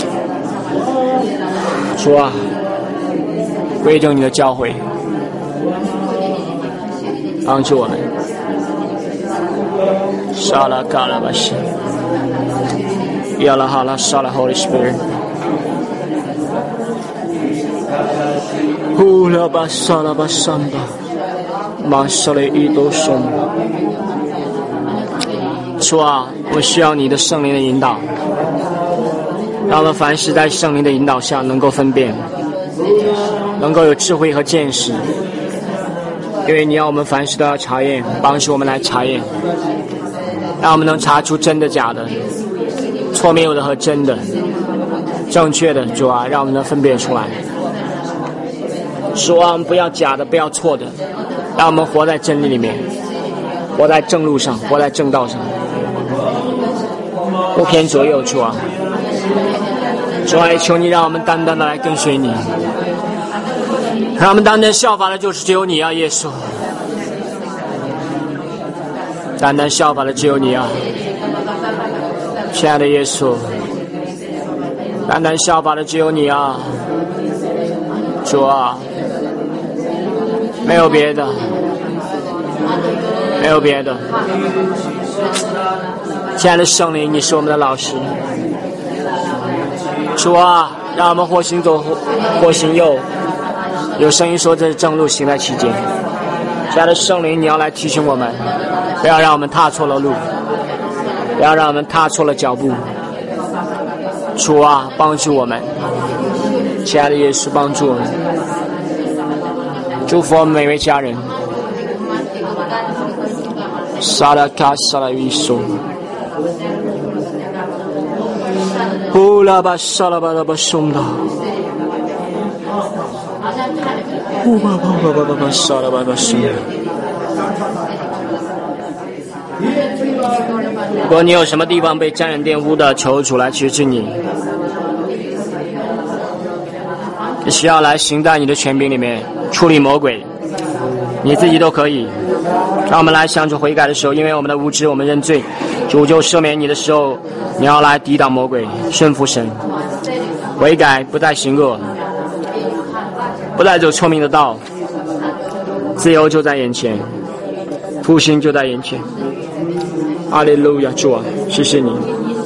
主啊，归正你的教诲，帮助我们。沙拉嘎拉巴西，亚拉哈拉沙拉 Holy Spirit， 呼拉巴沙拉巴桑巴，马沙雷伊多松。主啊，我需要你的圣灵的引导，让我们凡事在圣灵的引导下能够分辨，能够有智慧和见识，因为你要我们凡事都要查验，帮助我们来查验，让我们能查出真的假的，错谬的和真的，正确的。主啊，让我们能分辨出来。主啊，我们不要假的，不要错的，让我们活在真理里面，活在正路上，活在正道上，不偏左右。主啊，主啊，也求你让我们单单的来跟随你，让我们单单效法的就是只有你啊，耶稣，单单效法的只有你啊，亲爱的耶稣，单单效法的只有你啊，主啊，没有别的，没有别的。亲爱的圣灵，你是我们的老师，主啊，让我们或行左或行右，有声音说这是正路，行在其间。亲爱的圣灵，你要来提醒我们，不要让我们踏错了路，不要让我们踏错了脚步。主啊，帮助我们，亲爱的耶稣，帮助我们，祝福我们每位家人。萨拉卡萨拉维索，乌拉巴萨拉巴拉巴松达，乌巴巴巴巴巴巴萨拉巴巴松。如果你有什么地方被沾染玷污的，求主来医治你。你需要来行在你的权柄里面处理魔鬼，你自己都可以。让我们来向主悔改的时候，因为我们的无知，我们认罪，主就赦免你的时候，你要来抵挡魔鬼，顺服神，悔改，不再行恶，不再走聪明的道，自由就在眼前，复兴就在眼前。哈利路亚，主啊，谢谢你，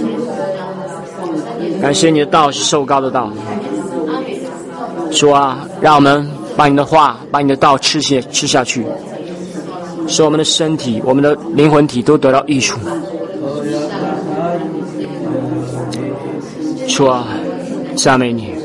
感谢你的道是受膏的道。主啊，让我们把你的话，把你的道吃下去，使我们的身体，我们的灵魂体都得到益处。主啊，赞美你，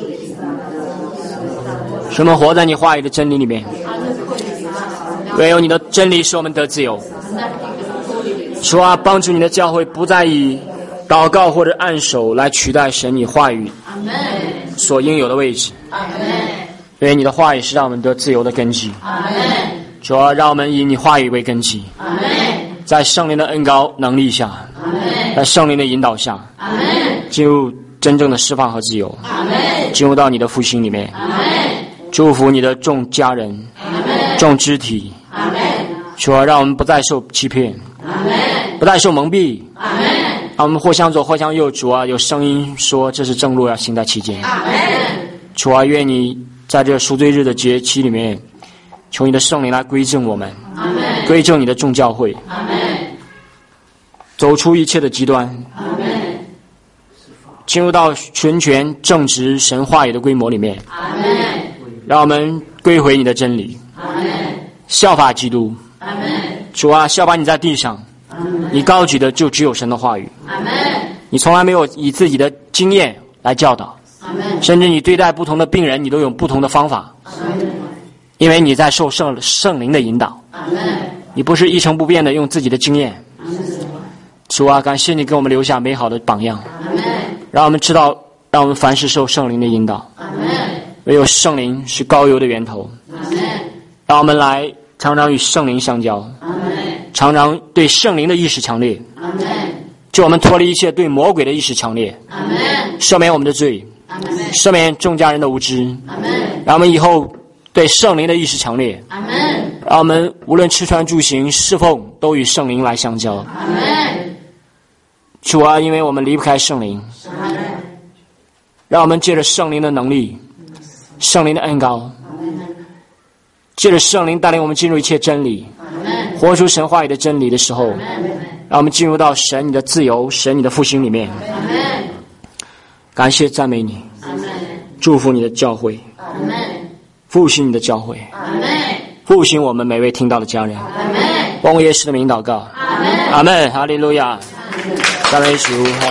使我们活在你话语的真理里面，唯有你的真理使我们得自由。主啊，帮助你的教会不再以祷告或者按手来取代神你话语所应有的位置，因为你的话语是让我们得自由的根基。主啊，让我们以你话语为根基，在圣灵的恩膏能力下，在圣灵的引导下，进入真正的释放和自由，进入到你的复兴里面。祝福你的众家人，众肢体。主啊，让我们不再受欺骗，不再受蒙蔽，让我们或向左或向右。主啊，有声音说这是正路，要行在其间。主啊，愿你在这赎罪日的节期里面，求你的圣灵来归正我们，归正你的众教会，走出一切的极端，进入到纯全正直神话语的规模里面，让我们归回你的真理，效法基督。主啊，效法你在地上，你高举的就只有神的话语，你从来没有以自己的经验来教导，甚至你对待不同的病人，你都有不同的方法，因为你在受圣灵的引导，你不是一成不变的用自己的经验。 主啊，感谢你给我们留下美好的榜样，让我们知道，让我们凡事受圣灵的引导。唯有圣灵是高油的源头，让我们来常常与圣灵相交，常常对圣灵的意识强烈，救我们脱离一切对魔鬼的意识强烈，赦免我们的罪，赦免众家人的无知，让我们以后对圣灵的意识强烈，让我们无论吃穿住行侍奉都与圣灵来相交。主啊，因为我们离不开圣灵，让我们借着圣灵的能力，圣灵的恩膏，借着圣灵带领我们进入一切真理，活出神话语的真理的时候，让我们进入到神你的自由，神你的复兴里面。感谢赞美你，祝福你的教会，复兴你的教会，复兴我们每位听到的家人。奉耶稣的名祷告，阿们，哈利路亚，赞美主。